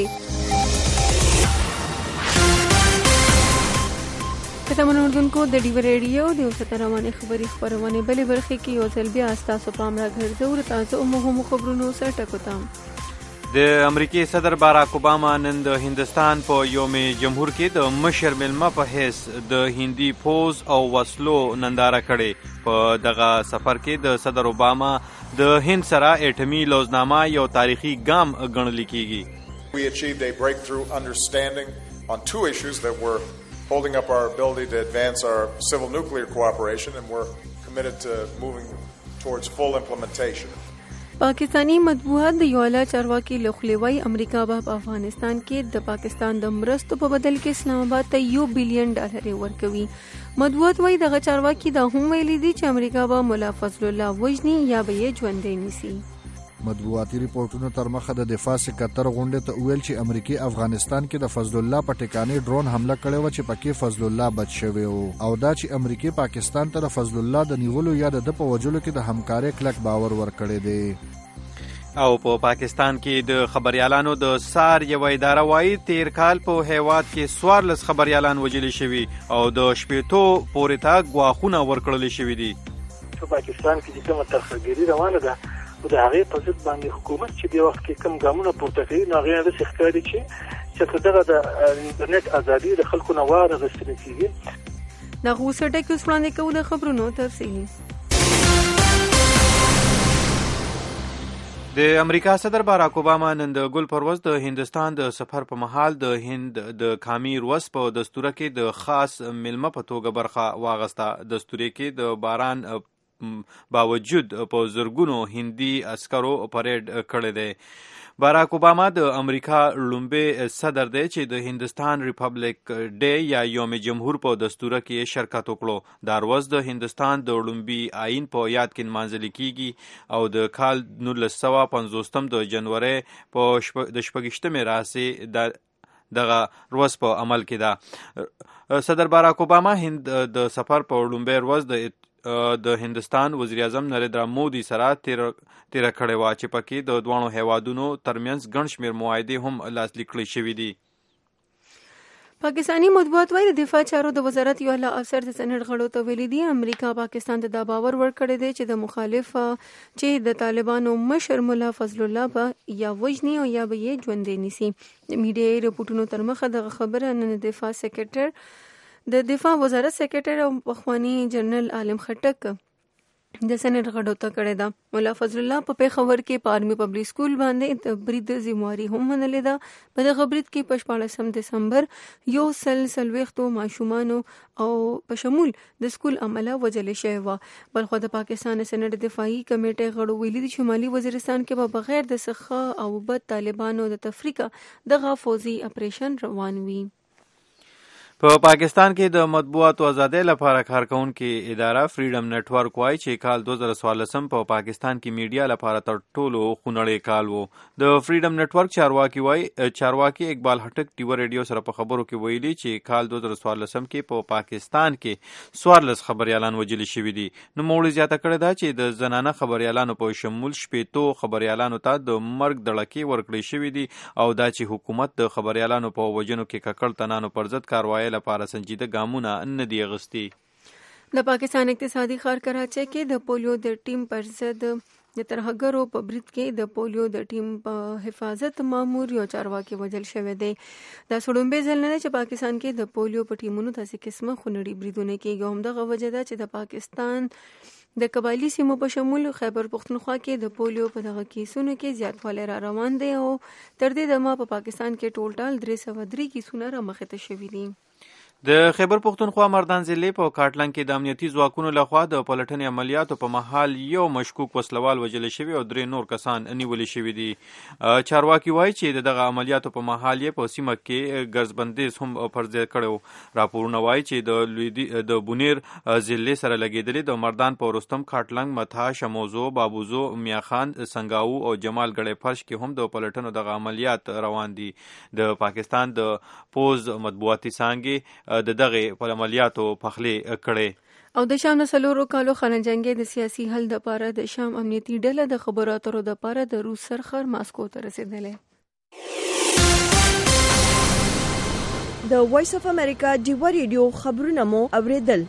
B: تمام اردوونکو د ډیو ریډیو د روانې خبري خبرونه بلې برخې کې یو ځل بیا تاسو پام راغورځو تاسو مهمو خبرونو سره ټکوتام.
C: د امریکای صدر باراک اوباما نن د هندستان په یوم جمهور کې د مشر ملمه په حیث د هندي پوز او وسلو ننداره کړې. په دغه سفر کې د صدر اوباما د هند سره اټومي لوزنامه یو تاریخي ګام ګڼل کېږي.
D: We achieved a breakthrough understanding on two issues that were holding up our ability to advance our civil nuclear cooperation, and we're committed to moving towards full implementation.
B: پاکستانی مطبوعات د یو اعلی چارواکي له خولې وایي امریکا به په افغانستان کې د پاکستان د مرستو په بدل کې اسلام آباد ته $1 بلین ورکوي. مطبوعات وایي دغه چارواکي دا هم ویلي دي چې امریکا به ملا فضل الله وژني یا به یې ژوندی نیسي.
E: مطبوعاتي ریپورټونو تر مخه د دفاع سکرټر غونډې ته ویل چې امریکای افغانستان کې د فضل الله په ټکانې ډرون حمله کړې و چې پکې فضل الله بچ شوی او دا چې امریکای پاکستان ته د فضل الله د نیولو یا د په وجلو کې د همکارۍ کلک باور ورکړی دی.
C: او په پاکستان کې د خبريالانو د سار یو اداره وایي تیر کال په هیواد کې 14 خبريالان وژل شوي او د شپېتو پورې ته غواخونه ورکړل شوي دي.
F: په پاکستان کې کومه ترخګری روانه ده او د هغه په ضد باندې حکومت چې د وخت کې کم ګامونه پورته کوي نو هغه د ښکاري چې دغه د انټرنیټ ازادي د خلکو نه واغستل کیږي.
B: دا غوسټه کې وړاندې کوو د خبرونو تفصیلی.
C: د امریکا صدر باراک اوباما نن د ګل پرواز د هندستان د سفر په مهال د هند د کامي روس په دستوره کې د خاص ملمه په توګه برخه واغسته. دستوري کې د باران باوجود په زرګونو هندي عسکرو پریډ کړی دی. باراک اوباما د امریکا لومبي صدر دی چې د هندستان ریپبلیک ډے یا یوم جمهور په دستوره کې شرکت وکړو. دا ورځ د هندستان د لومبي آئین په یاد کې نمانځل کیږي او د کال 1950 د جنوري په 28 راسي دغه ورځ په عمل کې ده. صدر باراک اوباما هند د سفر په لومبي ورځ د هندستان وزیر اعظم نریندرا مودي سره تیر کړی و چې پکې د دوانو هیوادونو ترمنځ ګڼ شمېر معاهدې هم لاسلیک کړې شوې دي.
B: پاکستانی مطبوعات وايي د دفاع چارو د وزارت یو اعلی افسر د سند غړو ته ویلي دي امریکا پاکستان ته دا باور ورکړی دی چې د مخالف چې د طالبانو مشر مولا فضل الله به یا وژني او یا به یې ژوندی نیسي. میډیا رپورټونو تر مخه دغه خبره نن دفاع سکرټر د دفاع وزارت سکرټر او پخوانی جنرال عالم خټک د سند غړو ته کړی ده. مولا فضل الله په پیښور کې په آرمي پبلک سکول باندې د برید ذمہواری هم منلې ده. په دغه برید کې په 14 دسمبر 140 ماشومانو او په شمول د سکول عمله وژل شوی و. بلخو د پاکستان سند دفاعي کمیټې غړو ویلي دي شمالي وزیرستان کې به بغیر د څخه او بد طالبانو د تفریقه دغه فوزي اپریشن روان وي.
C: په پاکستان کې د مطبوعاتو ازادۍ لپاره کارکونکو اداره فریډم نتورک وایي چې کال 2014 په پاکستان کې میډیا لپاره تر ټولو خونړی کال وو. د فریډم نتورک چارواکي اقبال هټک ټیو ریډیو سره په خبرو کې ویلي چې کال 2014 کې په پاکستان کې 14 خبريالان وژل شوي دي. نو موږ زیاته کړې ده چې د زنانه خبريالانو په شمول شپېتو خبريالانو ته د مرګ دړکې ورکړې شوي دي او دا چې حکومت د خبريالانو په وژنو کې ککړ تنانو پر ضد کاروایی لپاره سنجیده ګامونه نه دی اخیستي.
B: د پاکستان اقتصادي ښار کراچۍ کې د پولیو د ټیم پر ضد د ترهګرو په برید کې د پولیو د ټیم په حفاظت مامور یو چارواکي وژل شوی دی. دا سړومبې ځل نه دی چې پاکستان کې د پولیو په ټیمونو داسې قسمه خونړي بریدونه کېږي. همدغه وجه ده چې د پاکستان د قبایلي سیمو په شمول خیبر پختونخوا کې د پولیو په دغه کیسونو کې زیاتوالی را روان دی او تر دې دمه په پاکستان کې ټول 303 کیسونه را مخې ته شوي دي.
C: د خیبر پختونخوا مردان ضلع په کاټلنګ کې د امنیتي ځواکونو لخوا د پلټنې عملیاتو په مهال یو مشکوک وسلوال وژل شوی او 3 نور کسان نیول شوي دي. چارواکي وایي چې دغه عملیاتو په مهال یې په سیمه کې ګرځبندیز هم پر ځای کړو. راپورونه وایي چې د بونیر ضلع سره لګېدلې د مردان په رستم کاټلنګ متا شموزو بابوزو میاخان سنگاو او جمال ګړې فرش کې هم د پلټنو دغه عملیات روان دي. د پاکستان د پوز مطبوعاتي څانګې د دغه عملیاتو پخلی کړي.
B: او د شام د څلورو کالو خانجنګي د سیاسي حل د پاره د شام امنیتي ډله د خبرو اترو د پاره د روس سرخر ماسکو ته رسیدلې.
A: د وایس اف امریکا ډیوا ریډیو خبرونه مو اوریدل.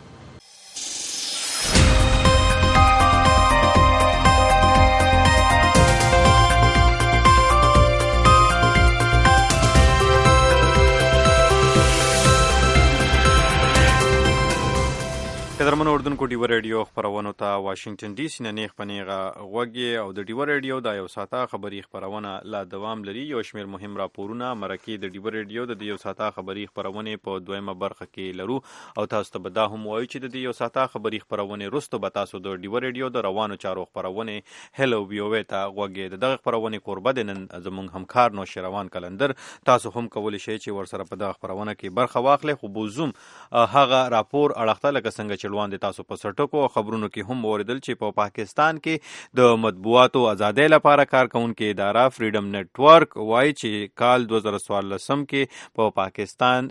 C: قدرمن اردوونکو ډیوا ریډیو خبرونو ته واشنگټن ډي سي نه نیغ پنیغه غوږی او د ډیوا ریډیو د یو ساعته خبری خبرونه لا دوام لري. یو شمیر مهم راپورونه مرکه د ډیوا ریډیو د یو ساعته خبری خبرونه په دویمه برخه کې لرو او تاسو ته به دا هم وایو چې د یو ساعته خبری خبرونه رستو به تاسو د ډیوا ریډیو د روانو چارو خبرونه هلو ویو ته غوږی دغه خبرونه قربه د نن زمونږ همکار نو شروان کلندر تاسو هم کولی شئ چې ورسره په دغه خبرونه کې برخه واخلئ. خو بوزوم هغه راپور اړخته لکه څنګه چلوان د تاسو په سرټکو خبرونو کې هم اوریدل چې په پاکستان کې د مطبوعاتو ازادۍ لپاره کارکونکو اداره فریډم نتورک وایي چې کال 2014 کې په پاکستان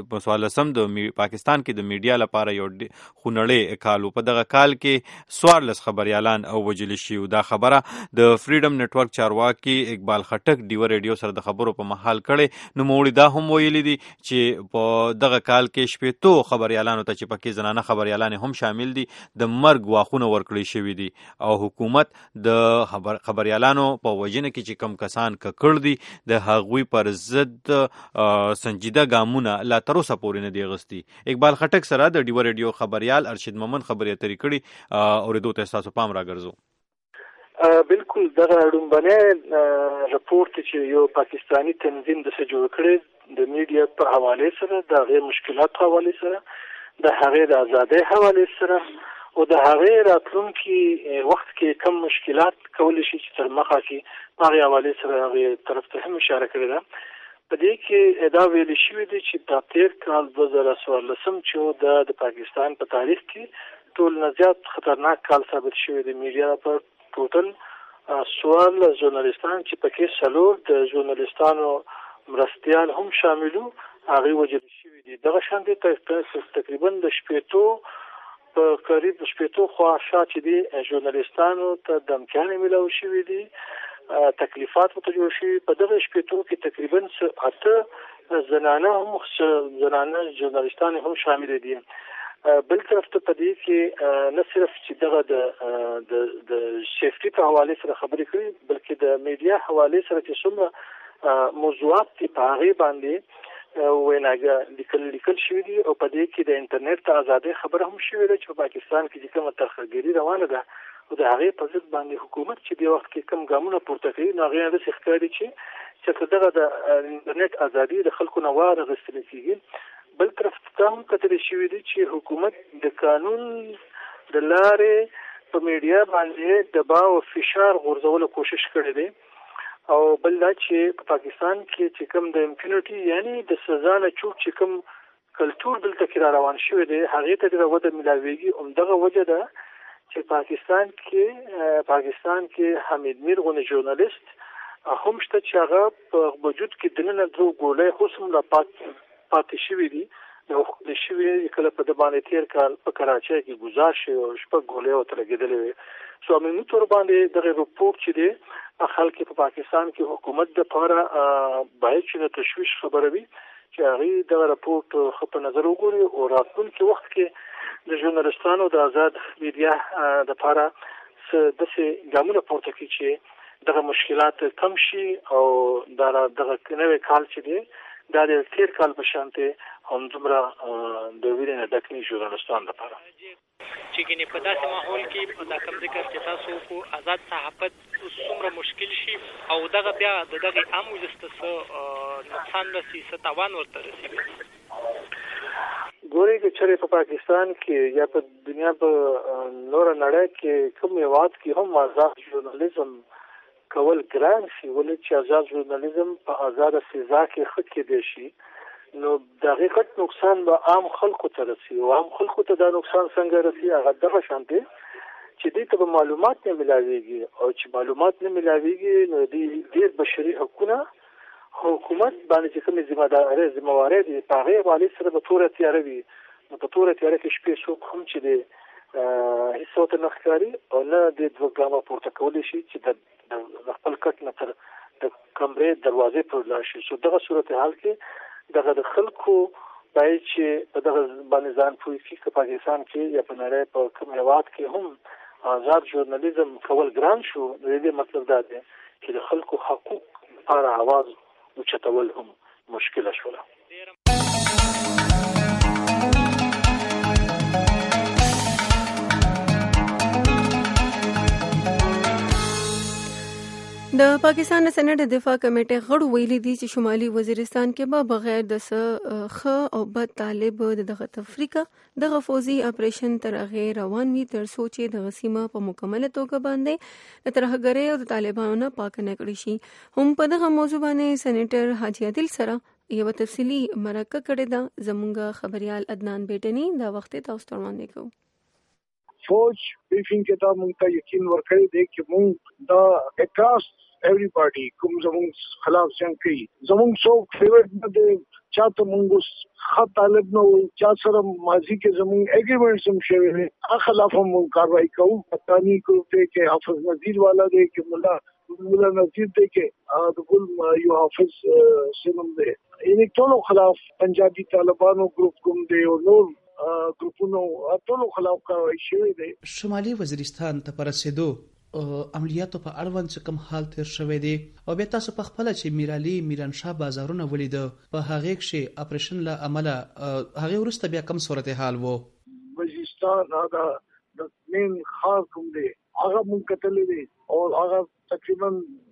C: کې د میډیا لپاره یو خونړی کال په دغه کال کې 14 خبريالان او وجل شي. دا خبره د فریډم نتورک چارواکي اقبال خټک ډیوا ریډیو سره د خبرو په محل کړي. نو موړي دا هم ویلي دي چې په دغه کال کې شپېتو خبريالانو ته چې پکې زنانه خبريالان هم شامل دي د مرګ واخونه ورکړي شوی دي او حکومت د خبريالانو په وجنه کې چې کم کسان ککړ دي د هغوی پر ضد سنجیده ګامونه لا تر اوسه پورې نه دی غستی. اقبال خټک سره د ډیوا ریډیو خبريال ارشد مومن خبرې اترې کړي او دوی ته تاسو پام راګرځو.
F: بالکل دغه اړوندبنه رپورت چې یو پاکستانی تنظیم د څه جوړ کړي د میډیا په حواله سره د غیر مشکلات حواله سره د هغه د ازادۍ حواله سره او د هغه راتلونکي وخت کې کم مشکلات کول شي چې تر مخه کې هغه حواله سره هغه طرف ته هم اشاره کړې ده. په دې کې دا ویل شوی دی چې د تیر کال 2014 چې د پاکستان په تاریخ کې ټول نه زیات خطرناک کال ثابت شوی دی. میډیا په ټوټل 16 ژورنالیستان چې پکې سلور د ژورنالیستانو مرستيال هم شاملو هغه وجل شوی دي. دغه شان دي تقریبا د شپېتو په قریب شپېتو خواهشات چې دي ژورنالیستانو ته د امکان ملو شوی دي تکلیفات ته جوړ شي. په دغه شپېتو کې تقریبا 8 زنانه ژورنالیستان هم شامل دي. بل طرف ته په دې کې نه صرف چې دغه د سیفټي په حواله سره خبرې کوي بلکې د میډیا حواله سره چې څومره موضوعات په هغه باندې ویناګه لیکل شوی دي او په دې کې د انټرنیټ ته ازادۍ خبره هم شوې ده چې په پاکستان کې کومه ترخګری روانه ده او د هغه په ضد باندې حکومت چې د وخت کې کم ګامونه پورته کوي نو هغه د ښکاري چې دغه د انټرنیټ ازادي د خلکو نه واره غوښتل کیږي. بل طرف ته هم کتل شوی دی چې حکومت د قانون د لارې په میډیا باندې دباو او فشار غورځولو کوشش کړی دی او بل دا چې په پاکستان کې چې کوم د امپونټي یعنی د سزا نه چوک چې کوم کلچر دلته کې روان شوی دی هغه ته د وده ملاويږي همدغه وجه ده چې پاکستان کې حمید میر غو ژورنالیست هم شته چې هغه په وجود کې دنه درو ګولې خصوصا لا پاتې شوی دی. نو د شوی کله په د باندې تیر کال په کراچۍ کې گزار شو او شپږ ګولې او ترګیدلې سو موږ تر باندې د رپورت چې دی خلک په پاکستان کې حکومت د لپاره باید چې تشویش خبره وي چې هغه د رپورت خپ نظر وګوري او راتلونکي وخت کې د ژورنالیستانو د آزاد میډیا د لپاره دغه ګامونه پورته کړي چې دغه مشکلات کم شي او دغه نوې کال چې دی دا د تیر کال په شانته هم دومره د ویرنه ډکنی ژورنالیستان لپاره
U: چې ګنې په داسې ماحول کې په دا کم ذکر چې تاسو کو آزاد صحافت څومره مشکل شي او دغه بیا دغه عام وجسته نقصان رسي ستاوان ورته رسي.
F: ګوري چې چېرې په پاکستان کې یا په دنیا په نور نړۍ کې کوم یوات کې هم آزاد ژورنالیزم کول ګران شي ولې چې آزاد ژورنالیزم په آزاد فضا کې خکې دي شي نو د حقیقت نقصان به عام خلکو ته رسي او عام خلکو ته دا نقصان څنګه رسي هغه دغه شانتي چې دې ته معلومات نه ملاويږي او چې معلومات نه ملاويږي نو دې ډېر بشري حقوقونه حکومت باندې چې کومې ذمہواري دي په هغه حواله سره به تور تیاروي نو په تور تیاره کې شپې څوک هم چې هیڅ څه نه ښکاري او نه د 2 ګامه پورته کولی شي چې د خپل کټ نه تر د کمرې دروازې پر لاړ شي. سو دغه صورتحال کې دغه د خلکو باید چې په دغه باندې ځان پوه کړي چې پاکستان کې یا په نړۍ په کوم هېواد کې هم آزاد ژورنالیزم کول ګران شو. د دې مطلب دا دی چې د خلکو حقوق لپاره आवाज اوچتول هم مشکل شول.
B: د پاکستان د سېنات د دفاع کمیټې غړو ویلي دي چې شمالي وزیرستان کې به بغیر د څه او بد طالب دغه تفریقه دغه فوزي اپریشن تر هغه روان وي تر څو چې د سیمه په مکمله توګه باندې د ترهګرۍ او د طالبانو پاک نه کړی شي. هم په دغه موضوع باندې سېنیټر حاجی عادل سره یو تفصیلی مرکه کړې ده. زمونږ خبريال عدنان بیٹنی دا وخت تاسو ته وړاندې کوم.
H: فوج بریفینګ کې دا مونږ ته یقین ورکړی دی چې مونږ دا اکراس everybody کوم زمونږ خلاف څنګه کوي زمونږ څوک فیورټ نه دی چاته مونږ خط طالب نو چا سره ماضی کې زمونږ اګریمنټ سم شوی دی هغه خلاف هم کاروایی کوو. پتانی کو ته کې حافظ نذیر والا دی کې مولا نذیر دی کې د ګل یو حافظ سنم دی یعنی ټول خلاف پنجابي طالبانو ګروپ کوم دی او نور ګروپونو ټول خلاف کاروایی شوی دی.
V: شمالي وزیرستان ته پرسیدو عملیاتو په اړوند څه کوم حال تیر شوی دی او بیا تاسو په خپل چې میرالي میرانشاه بازارونه ولید په هغه کې اپریشن له عمله هغه ورسته بیا کوم صورتحال وو؟
H: وزیرستان هغه د مین خار کوم دی هغه مونږ کتلې دي او هغه تقریبا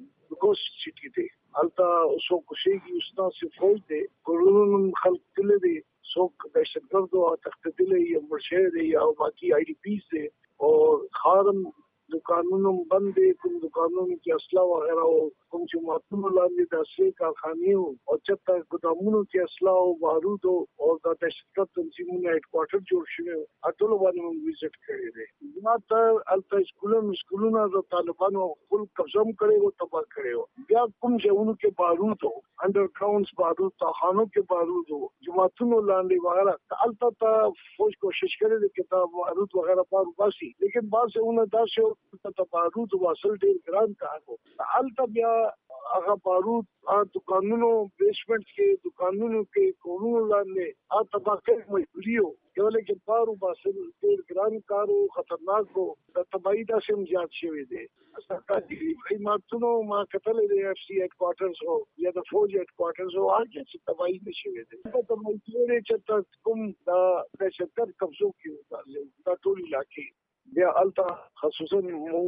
H: ګوست سټی دی البته اوسو کوشيږي اوسنا سي فوج دی کورونو خلک تللی دي څوک دهشتګرد او تختیدلې یا مرشد دی او باقي آی ډی پیز دی او خارم دکانونو بند دي کوم دکانونو کې اسلحه وغیرہ او کوم چې ماتونو لاندې د اسلحې کارخانې او چته ګدامونو کې اسلحه او بارود او د دهشتګرد تنظیمونو هډ کوارټر جوړ شوی اټول باندې موږ وزټ کړی دی. زموږ ته الته سکولونو د طالبانو خپل قبضه کړی او تباہ کړی بیا کوم ځایونو کې بارود او انډرګراوندز بارود تاخانو کې بارود او جماعتونو لاندې وغیرہ الته فوج کوشش کړی دی چې دا بارود وغیرہ پاره باسي لیکن بعضونه داسې ته بارود واصل ډیر ګران کار وو. البته بیا هغه بارود دکانونو بیسمنټ کې دکانونو کې کورونو لاندې تباہی مجبوریو یو لکه بارو واصل ډیر ګران کار او خطرناک وو. د تباہی د سم زیات شوی دی. سرکاري عمارتونو ما کتلې د اف سی هډ کوارټرز او یا د فوج هډ کوارټرز او هغه چې تباہی نشوي دی. په ملګری چې کوم د دهشتګرد قبضو کې دا ټول علاقې بیا الته خصوصا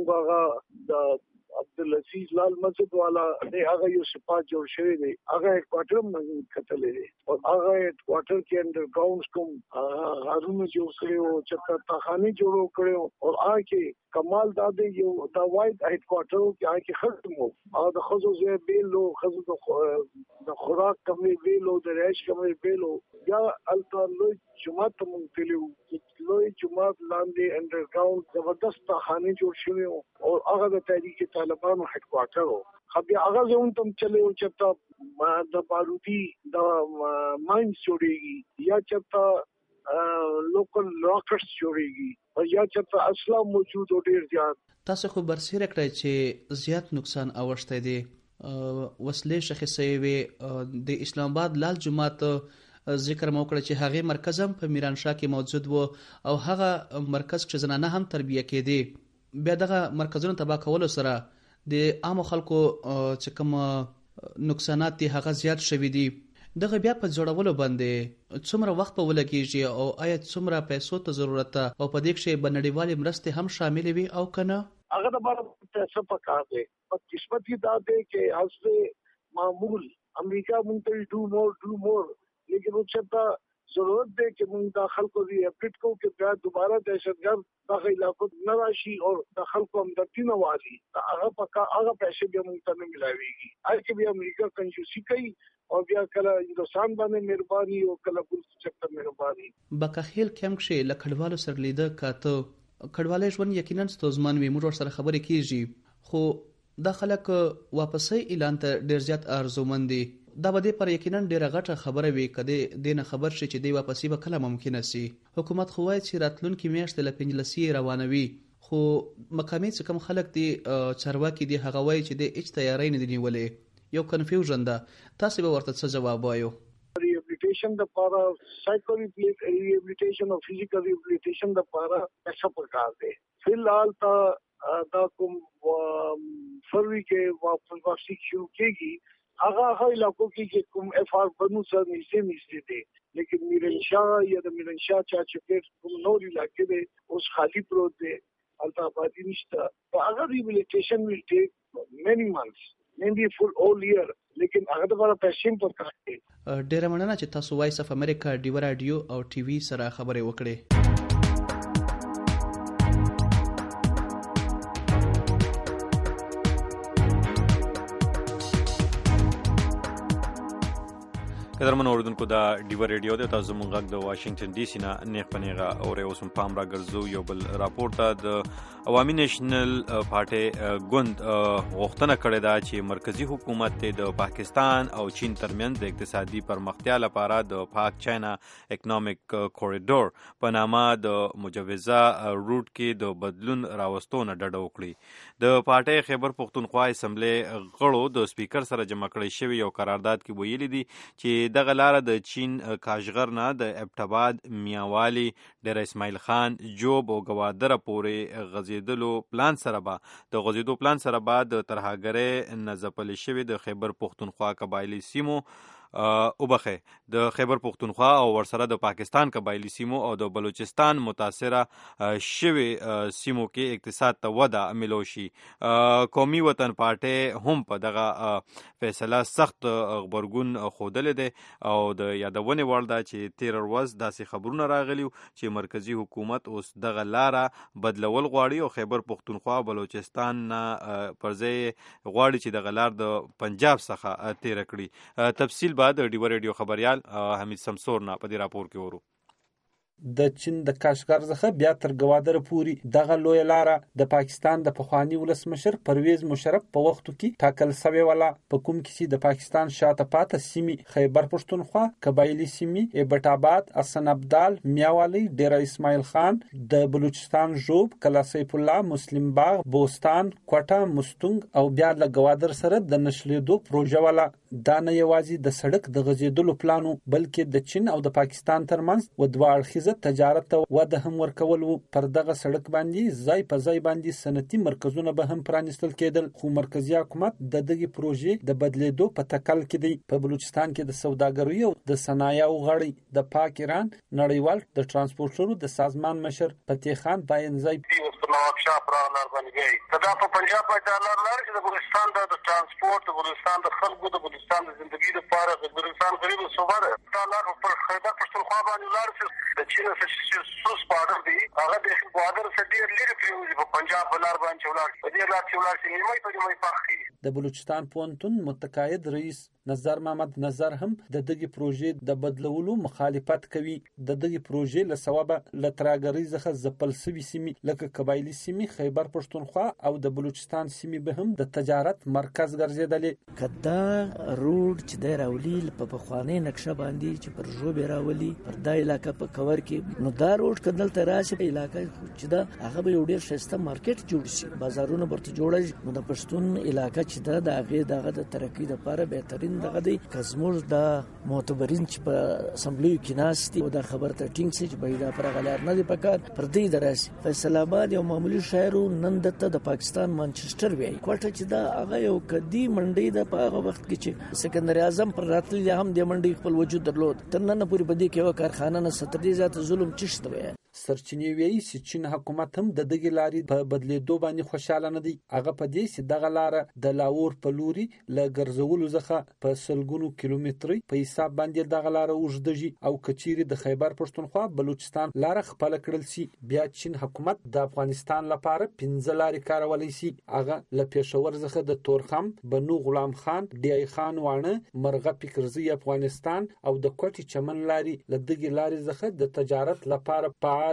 H: مونږه د عبدالعزیز لال مسجد والا هغه یو سپاهت جوړ شوی دی هغه هډ کوارټر موږ کتلې دی او هغه هډ کوارټر کې انډرګراوندز کوم هارونه جوړ کړي او چته تاخاني جوړ کړي او هغه کې کمال دا دی یو دا وایډ هډ کوارټر کې هغه کې خدمو او د خزو زه بیلو خزو د خوراک کمې بیلو د رهائش کمې بیلو یا الته لوی جماعت مونږ تلو لوی جماعت لاندې انډرګراوند زبردست تاخاني جوړ شوی او هغه د تحریک طالبانو هډ کوارټر او خبي هغه زون تم چلے او چتا د بارودی د ماینز جوړيږي یا چتا لوکل راکټس جوړيږي او یا چتا اسلحه موجود او ډیر زیات.
V: تاسو خو برسېره کړئ چې زیات نقصان اوښته دي وسلې شخصي وي د اسلام آباد لال جماعت ذکر مو کړ چې هغه مرکز هم په میرانشاه کې موجود وو او هغه مرکز چې زنانه هم تربیه کېدي بیا دغه مرکزونو تبا کولو سره د عام خلکو چې کوم نقصانات دي هغه زیات شوي دي. دغه بیا په جوړولو باندې څومره وخت په ولګیږي او آیا څومره پیسو ته ضرورت او په دې کې بنړیوالې مرستې هم شامل وي او کنه
H: هغه د بار څه پکار دی په قسمت کې دا دی چې حسب معمول امریکا مونږ ډو مور لیکن وہ چاہتا ضرورت ہے کہ من داخل کو بھی اپڈیٹ کو کہ بیا دوبارہ دہشتگرد داخل علاقوں نہ راشی اور داخل کو ہمدردی نہ والی آگا پیسے بھی ہم نے ملاوے گی آج کے بھی امریکہ کنجوسی کئی اور بیا کله هندوستان باندې مهرباني او کله بل څه مهرباني.
V: بکخیل کم کې لکړوالو سره لیده کاته کډوالې ژوند یقینا ستوزمان وي موږ سره خبرې کیږي خو دا خلک واپسې اعلان ته ډیر زیات ارزومند دي دا به پر یقینا ډیره غټه خبره وي کده دینه خبر شي چې دی واپسی به کله ممکن سي. حکومت خو وايي چې راتلونکي میاشت له 15 روانوي، خو مقامي څه کم خلک دي چارواکي دي هغه وایي چې د اچ تیاری نه دی نیولې. یو کنفیوژن ده. تاسو به ورته څه جواب وایو؟
H: ریهابلیټیشن د پاره سایکو ریهابلیټیشن او فزیکل ریهابلیټیشن د پاره څه پکار دی. فی الحال دا کوم فروری کې واپسی شروع کیږي هغه علاقوں کې کوم اف آر بنو سره نږدې دي، لیکن میرنشاه یا د میرنشاه چاچپیر کوم نور علاقې دي اوس خالی پروت دي، البته آبادی نشته. هغه ریهابلیټیشن ویل ټیک many months, maybe full all year, لیکن هغه د لپاره پیسې پکار دي.
V: ډیره مننه چې تاسو وایس اف امریکا ډیو رادیو او ټي وي سره خبرې وکړې.
C: قدرمن اوردونکو دا ډیو رادیو د تاسو مونږ د واشنگټن ډي سي نه نیغ پنیغه او اوسم پام را ګرځو یو بل راپورټ د عوامي نېشنل پارټي ګوند غوښتنه کړې ده چې مرکزی حکومت د پاکستان او چین ترمنځ د اقتصادي پرمختیا لپاره د پاک چاینا اکونومیک کوریډور په نامه د مجوزه روټ کې د بدلون راوستونه ډډه وکړي. د پارټي خیبر پختونخوا اسمبلی غړو د سپیکر سره جمع کړی شوی یو قرارداد کې ویلي دي چې دغه لاره د چین کاشغر نه د ابټاباد، میاوالی، ډیر اسماعیل خان، جوب او گوادره پورې غزیدلو پلان سره به د ترهګرۍ نزپل شوی د خیبر پختونخوا قبایلی سیمو د خیبر پختونخوا او ورسره د پاکستان قبایلی سیمو او د بلوچستان متاثره شوی سیمو کې اقتصاد ته وده ملوشي. قومي وطن پارټي هم په دغه فیصله سخت غبرګون خوده دی او د یادونه وړ ده چې 13 ورځ داسې خبرونه راغلیو چې مرکزی حکومت اوس دغه لاره بدلول غواړي او خیبر پختونخوا او بلوچستان پر ځای غواړي چې دغه لار د پنجاب څخه تیر کړي. تفصیل بعد ډیو رادیو خبريال حمید سمسور نه په دې راپور کې ورو.
G: د چین د کاشغر څخه بیا تر گوادره پوری دغه لوی لاره د پاکستان د پخوانی ولسمشر پرویز مشرف په وختو کې ټاکل شوی ولا په کوم کې د پاکستان شاته پاته سیمې خیبر پښتونخوا، قبایلی سیمې ابټ آباد، حسن ابدال، میاوالی، ډیر اسماعیل خان، د بلوچستان ژوب، کلا سیف الله، مسلم باغ، بوستان، کوټه، مستونګ او بیا د گوادر سره د نشلیدو پروژه ولا دا نه یوازې د سړک د غځېدلو پلانو بلکې د چین او د پاکستان ترمنځ و دوه اړخیزه تجارت ته وده هم ورکول وو. پر دغه سړک باندې ځای په ځای باندې صنعتي مرکزونه به هم پرانیستل کېدل، خو مرکزی حکومت د دغه پروژې د بدلیدو په تکل کې دی. په بلوچستان کې د سوداګرۍ او د صنایعو غړي د پاک ایران نړیوال د ترانسپورټرو د سازمان مشر فتح خان باینځای
I: ورکشاپ را لربنګي دا په پنجاب باندې لار چې د بلوچستان د ترانسپورت، د بلوچستان د خلکو، د بلوچستان د ژوندۍ لپاره د بلوچستان غریب صوبه ده دا لار په خیبر پښتونخوا باندې لار چې د چین څخه سوس پاډر دی هغه د بوادر څخه ډیر لري پریوزي په پنجاب لار باندې ولار په دې لار چې ولار چې نیمه په دې پخې.
G: د بلوچستان پونتون متقاعد رئیس نظر محمد نظر هم د دغه پروژې د بدلولو مخالفت کوي. د دغه پروژې له سبب لتراګری څخه زپل سوي سیمې لکه قبایلی سیمې خیبر پښتونخوا او د بلوچستان سیمې به هم د تجارت مرکز ګرځیدلې.
W: کدا روډ چې د راولي په بخوانه نقشه باندې چې پر ژوب راولي پر دای علاقې په کور کې نو دا روډ کدل ته راشي په علاقې چې دا هغه به ډیر شسته مارکیټ جوړ شي، بازارونه برته جوړ شي. نو د پښتون علاقې چې دا دغه د ترقی لپاره بهترین دغه دی کزمور د معتبرین چې په اسمبلی کې ناشتي او د خبر ته ټینګ سي چې بيدا پر غلار نه دی پکار پر دې دراسي. فیصل آباد یو معمولی شهر نن د پاکستان مانچسټر وی کوټه چې دا هغه یو کدي منډي د په وخت کې چې سکندر اعظم پر راتل هم د منډي خپل وجود درلود تر نن پورې بدی کې یو کارخانه نه 70 زیات ظلم چشته وی.
G: سرچینې وی چې چین حکومت هم د دغه لارې په بدلیدو باندې خوشاله نه دی. هغه په دې چې دغه لار د لاور په لوري ل ګرځولو ځخه په سلګونو کیلومتري په حساب باندې دغه لار اوږدږي او کچيري د خیبر پښتونخوا بلوچستان لار خپل کړل سي بیا چین حکومت د افغانستان لپاره 15 لارې کارولای سي. هغه ل پېښور ځخه د تورخم، بنو غلام خان، ډی خان وانه، مرغه فکرزی افغانستان او د کوټي چمن لارې ل دغه لارې ځخه د تجارت لپاره فعال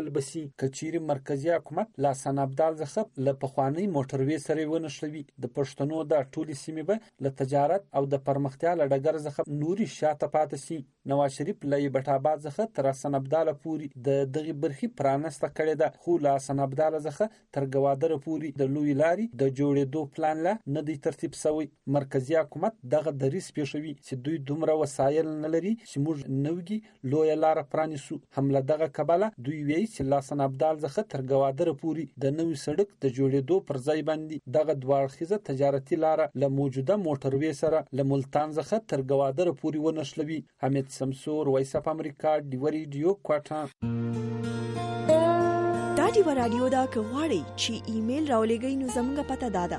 G: حل بسی کچيري مرکزی حکومت لا سنابدال څخه ل پخوانی موټروي سره ونشلوي د پښتنو د ټولي سیمې به ل تجارت او د پرمختیا لډګر څخه نوري شاته پاتې سي. نواز شریف ل ایبټاباد څخه تر سنابدال پوری د دغه برخي پرانسته کړي ده، خو لا سنابدال څخه تر ګوادر پوری د لوی لاري د جوړېدو پلان لا نه دی ترتیب شوی. مرکزی حکومت دغه دریس پیښوي چې دوی دومره وسایل نه لري چې موږ نوګي لوی لار پرانیسو. حمله دغه کبله دوی وی چې لا سنابدال څخه تر ګوادر پوری د نوې سړک د جوړېدو پر ځای باندې دغه دواړخیزه تجارتي لار له موجوده موټروي سره له ملتان څخه تر ګوادر پوری ونشلوي. حمید سمسور، وایس اف امریکا، ډیو ریډیو، کوټا.
A: دا ډیو رادیو دا کغواړي چې ایمیل راولېږئ نو زموږ پته دادا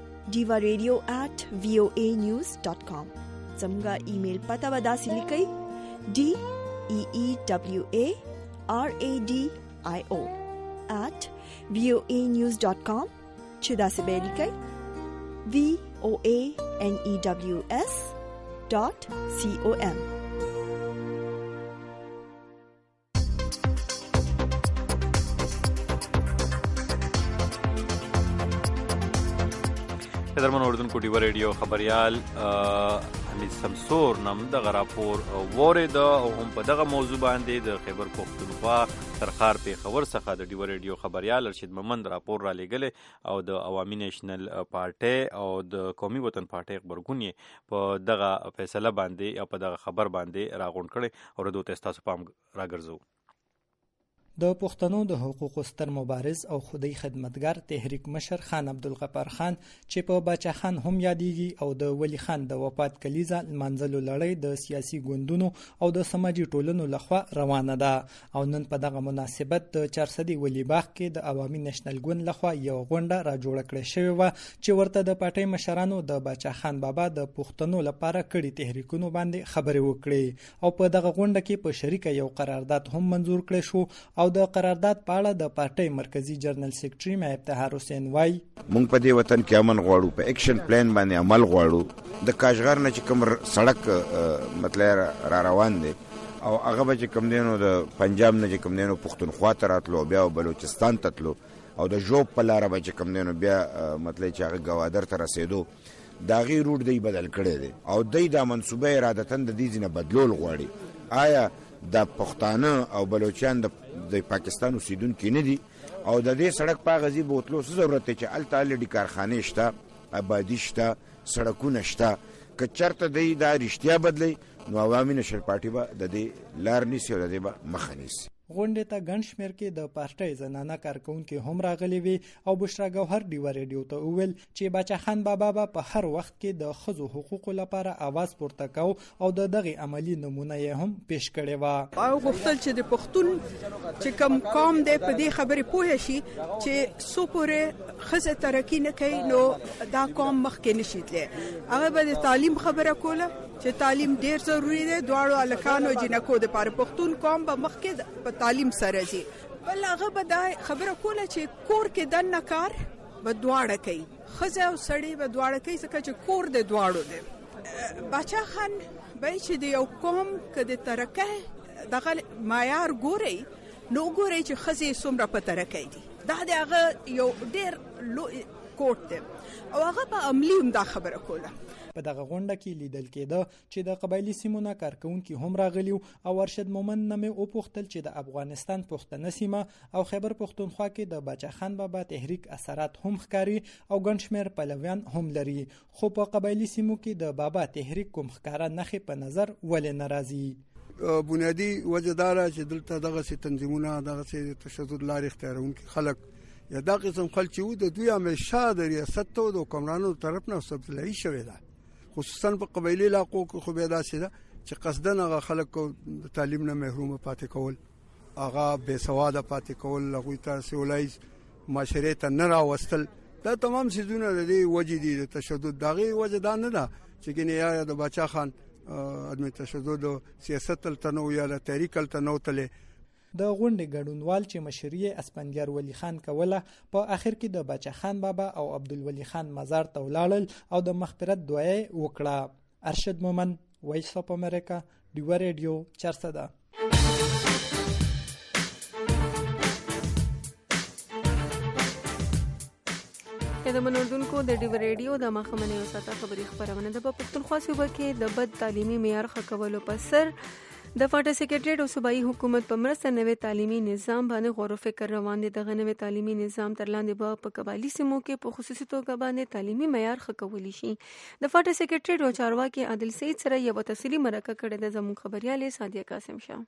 A: diva.radio@voanews.com. زموږ ایمیل پته ودا سلیکئ DEEWARADIO@voanews.com چې دا څه به لیکئ VOANEWS.com.
C: قدرمن اوردونکو ډیو ریډیو خبريال حمید سمسور نام دغه راپور وورید او هم په دغه موضوع باندې د خیبر پختونخوا ترخار پیښور څخه د ډیو ریډیو خبريال ارشد محمد راپور را لېږلی او د عوامي نیشنل پارټي او د قومي وطن پارټي خبرګون په دغه فیصله باندې او په دغه خبر باندې راغونډ کړي او د تاسو پام راګرځو.
J: د پښتنو د حقوقو ستر مبارز او خدای خدمتګار تحریک مشر خان عبدالغفار خان چې په باچا خان هم یادېږي او د ولی خان د وفات کلیزه منځلو لړۍ د سیاسي ګوندونو او د سماجی ټولنو لخوا روانه ده او نن په دغه مناسبت د 400 ولی باغ کې د عوامي نېشنل ګوند لخوا یو غونډه را جوړه کړې شوې و چې ورته د پټي مشرانو د باچا خان بابا د پښتنو لپاره کړي تحریکونو باندې خبرې وکړي او په دغه غونډه کې په شریکه یو قرارداد هم منزور کړی شو او د قرارداد په اړه د پارټي مرکزی جنرال سیکریټري مهیب طاهر حسین وای
K: مونږ په دې وطن کې امن غواړو، په اکشن پلان باندې عمل غواړو. د کاشغر نه چې کوم سړک مطلب را روان دي او هغه به چې کوم دینو د پنجاب نه چې کوم دینو پښتونخوا ته راتلو بیا بلوچستان ته تلو او د جوب په لار به چې کوم دینو بیا مطلب چې هغه گوادر ته رسیدو دا غي روټ دی بدل کړي دي او دای دا منسوبه ارادتن د دې ځنه بدلول غواړي. آیا د پښتانه او بلوچستان د پاکستان اوسیدونکو نه دي او د دې سړک په غزي بوتلو څه ضرورت چې الټال دي کارخانه شته، آبادی شته، سړکونه شته. که چرته دی دا رښتیا بدلی نو عوامي نشل پارټي به د دې لار نیسي او د دې به مخه نیسي.
J: غونډه ته ګڼ شمېر کې د پارټي زنانه کارکونکو هم راغلي وي او بشرا ګوهر ډیو ریډیو ته وویل چې باچا خان بابا په هر وخت کې د خزو حقوقو لپاره आवाज پورته کاو او دغه عملی نمونه یې هم پیش کړي و.
M: او غوښتل چې د پښتون چې کوم قوم دې په دې خبرې پوه شي چې سو پورې خزه ترقی نه کوي نو دا قوم مخکې نشي تللی. هغه به د تعلیم خبره کوله چې تعلیم ډیر ضروری دی، دواړو الکانو جنکو د لپاره پښتون قوم به مخکې په تعلیم سره ځي. بل هغه به دا خبره کوله چې کور کې دنه کار به دواړه کوي، خزه او سړی به دواړه کوي ځکه چې کور د دواړو دی. باچا خان به چې د یو قوم کې د ترقه دغه معیار ګوري نو ګوري چې خزه څومره په ترقه دي. دا هغه یو ډیر کوټ دی او هغه په عملی هم دا خبره کوله.
J: په دغه غونډه کې لیدل کېده چې د قبایلی سیمونو کارکونکو هم راغلي او ارشد مومن نامه او پوښتل چې د افغانستان پښتنه سیمه او خیبر پښتونخوا کې د باچا خان بابا تحریک اثرات هم ښکاری او ګڼ شمېر پلویان هم لري، خو په قبایلی سیمو کې د بابا تحریک کوم ښکارا نخې په نظر ولې ناراضي.
X: بنیادی وجه دا چې دلته دغه سي تنظیمونه دغه سي تشدد لار اختیارونکي خلک یا دا قسم خلک چې د دوی همیشه د ریاست او د حکمرانو طرف نه سبزلای شوی دا خصوصا په قبایلی علاقو کې خو به دا سي چې قصدن هغه خلک د تعلیم نه محروم پاتې کول، هغه بے سواده پاتې کول، هغه ته سیولایز معاشره ته نه راوستل. دا تمام سيزونه د دې وجې دي د تشدد دغه وجه دا نه ده چې ګنې یا د باچا خان ادمه تشدد سیاست تلتنو یا د تحریک تلتنو تله.
J: د غونډې ګډونوال چې مشري اسپنجر ولی خان کوله په اخر کې د باچا خان بابا او عبدالولی خان مزار ته ولاړل او د مغفرت دعا وکړه. ارشد مومن، وایس اف امریکا، ډیو ریډیو 400.
B: خدمت اردوونکو د ډیو ریډیو د مخمنې وساته خبري خبرونه د پښتونخوا صوبه کې د بد تعلیمي معیار ښه کولو په سر د فاټا سیکریټریټ او صوبایي حکومت په مرسته نوې تعلیمي نظام باندې غور او فکر روان دي. دغه نوې تعلیمي نظام تر لاندې به په قبایلي سیمو کې په خصوصي توګه باندې تعلیمي معیار ښه کولی شي. د فاټا سیکریټریټ او چارواکي عادل سعید سره یو تفصیلي مرکه کړې ده. زموږ خبريال سادیه قاسم شاه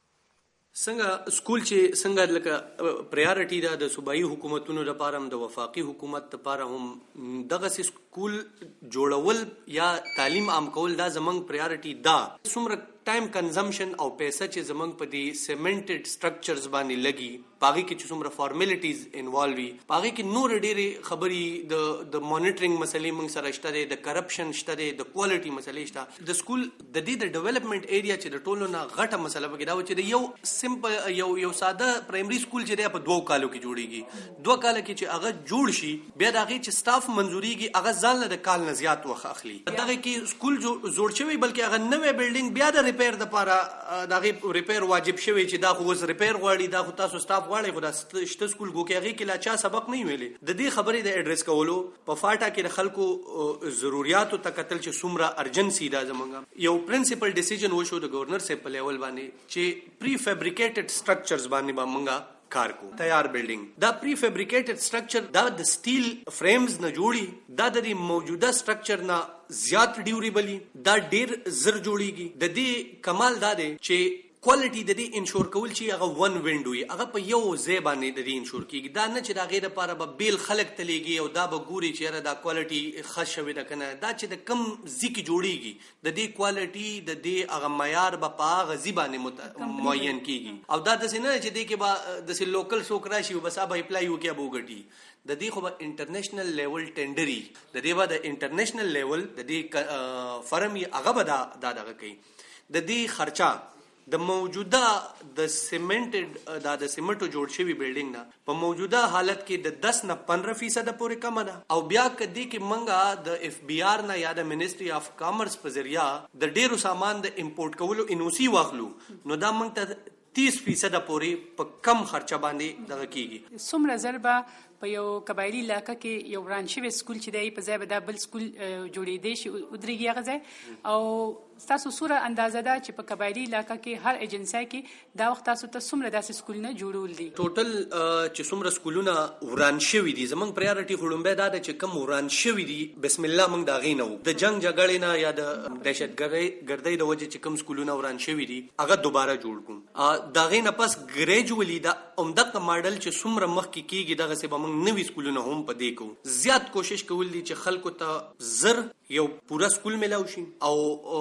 L: څنګه سکول چې څنګه لکه پریارټي ده د صوبایي حکومتونو لپاره هم د وفاقي حکومت لپاره هم دغه سکول جوړول یا تعلیم عام کول دا زمنګ پریارټي ده. څومره ټایم کنزمپشن او پیسې چې زمنګ په دې سیمنټډ سټرکچرز باندې لګي پاغي کې چې څومره فارمیلټیز انوالو وي پاغي کې نور ډېرې خبري د مانیټرینګ مسلې موږ سره شته د کرپشن شته د کوالټي مسلې شته. د سکول د دې د ډیولپمنٹ ایریا چې د ټولو نه غټه مسله وګدا و چې یو سمپل یو ساده پرایمري سکول چې دی په 2 کالو کې جوړیږي 2 کال کې چې هغه جوړ شي بیا دغه چې سټاف منزوريږي هغه ځان له کال نه زیات وخت اخلي. دغه کې سکول جوړ شوی بلکې هغه نوې بلډینګ بیا د ریپیر د لپاره دغه ریپیر واجب شوی چې دا خو ریپیر غواړي دا خو تاسو سټاف غواړي خو دا شته سکول ګوکیږي کې لا چا سبق نه ویلي. د دې خبرې د اډریس کولو په فاټا کې د خلکو ضرورتو ته کتل چې څومره ارجنسي دا زمونږ یو پرنسپل ډیسیژن وشو د گورنر صاحب په لیول باندې چې پری فیبریکیټډ سټرکچرز باندې به مونږه کار کو تیار بلډینګ دا پری فیبریکیټډ سټرکچر دا د سټیل فریمز نه جوړي دا د موجوده سټرکچر نه زیات ډیوریبلی دا ډیر زر جوړیږي. د دې کمال دا دی چې کوالټي د دې انشور کول چې هغه ون وینډوي هغه په یو ځای باندې د دې انشور کیږي دا نه چې دا غیر لپاره به بیل خلق تلېږي او دا به ګوري چې دا کوالټي ښه شوی ده کنه دا چې د کم ځکه جوړیږي د دې کوالټي د دې هغه معیار به په هغه ځای باندې معین کیږي او دا د سینه چې د کې به د لوکل څوک راشي او بس به اپلای وکړي به وګټي د دې خو به انټرنیشنل لیول ټینډري د دې به د انټرنیشنل لیول د دې فرم هغه به دا دغه کوي د دې خرچه د موجوده د سیمنټډ د سیمنټو جوړ شوی بلډینګ نه په موجوده حالت کې د 10 نه 15% پورې کم ده او بیا کدی کې منګه د اف بی آر نه یا د منیسټری اف کامرس په ذریعہ د ډیرو سامان د امپورټ کولو انوسی واخلو نو دا منګ ته 30% پورې په کم خرچه باندې دغه کیږي.
N: څومره ضربه په یو قبایلی علاقه کې یو برانچي سکول چې دی په ځای به دا بل سکول جوړې دی شي ودرېږي هغه ځای او تاسو سوره اندازه ده چې په قبایلی علاقه کې هر ایجنسی کې دا وخت تاسو ته څومره داسې سکولونه جوړول دي
L: ټوټل چې څومره سکولونه وران شوي دي زمونږ پریارټي خړومبه دا ده چې کم وران شوي دي بسم الله موږ دا غینو د جنگ جګړې نه یا د دهشتګردۍ د وجه چې کم سکولونه وران شوي دي هغه دوباره جوړ کوم دا غینه پس ګریجوالي دا عمدک ماډل چې څومره مخ کې کیږي دغه څه به موږ نوي سکولونه هم په دې کو زیات کوشش کول دي چې خلکو ته زر یو پورا سکول ملاو شي او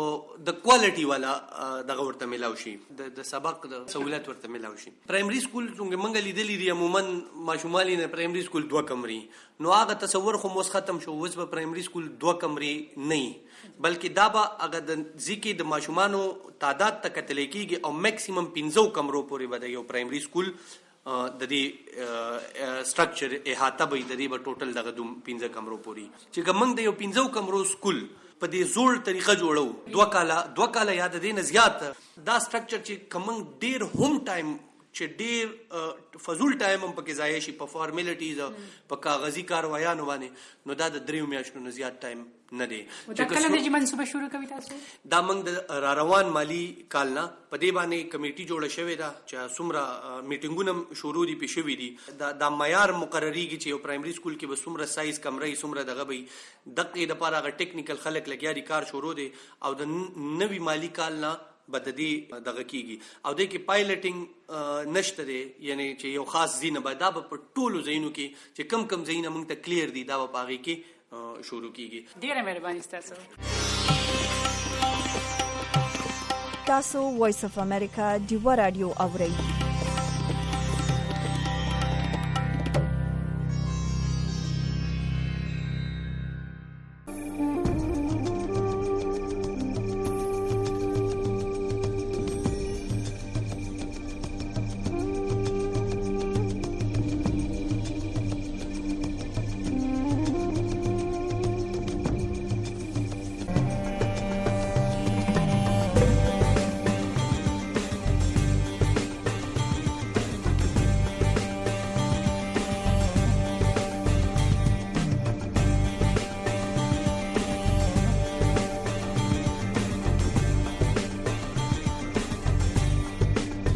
L: د کوالټي والا دغه ورته ملاو شي د سبق د سہولت ورته ملاو شي. پرایمري سکول څنګه منګ لیدلې دي عموما ماشومالي نه پرایمري سکول 2 کمرې نو هغه تصور خو موس ختم شو اوس په پرایمري سکول 2 کمرې نه بلکې دا به هغه د ځکه د ماشومانو تعداد ته کتل کېږي او میکسیمم 15 کمرو پورې به یو پرایمري سکول د دې سټرکچر احاطه به د دې په ټوټل دغه 15 کمرو پورې چې کوم د یو 15 کمرو سکول په دې زوړ طریقه جوړو 2 کاله یاد دې نه زیات دا سټرکچر چې کوم ډیر هوم ټایم چې ډیر فزول ټایم هم پکې ځای شي په فارمیلټیز په کاغذي کاروایانو باندې نو دا د 3 میاشتو نه زیات ټایم نه دی.
N: دا کله د منصوبه شروع کوي تاسو
L: دا موږ د روان مالی کال نه په دې باندې کمیټي جوړه شوې ده چې څومره میټینګونه شروع دي پې شوي دي دا معیار مقرریږي چې یو پرایمري سکول کې به څومره سایز کمرې څومره دغه به دقیق لپاره هغه ټیکنیکل خلک لګیا دي کار شروع دي او د نوي مالی کال نه بددي دغه کیږي او د کې پایلټینګ نشته دی یعنی چې یو خاص زینه به دا په ټولو زینو کې چې کم زینه موږ ته کلیر دي دا په باغی کې شروع کیږي.
N: ډیره مهرباني تاسو.
A: تاسو وایس اف امریکا دیو رادیو اورئ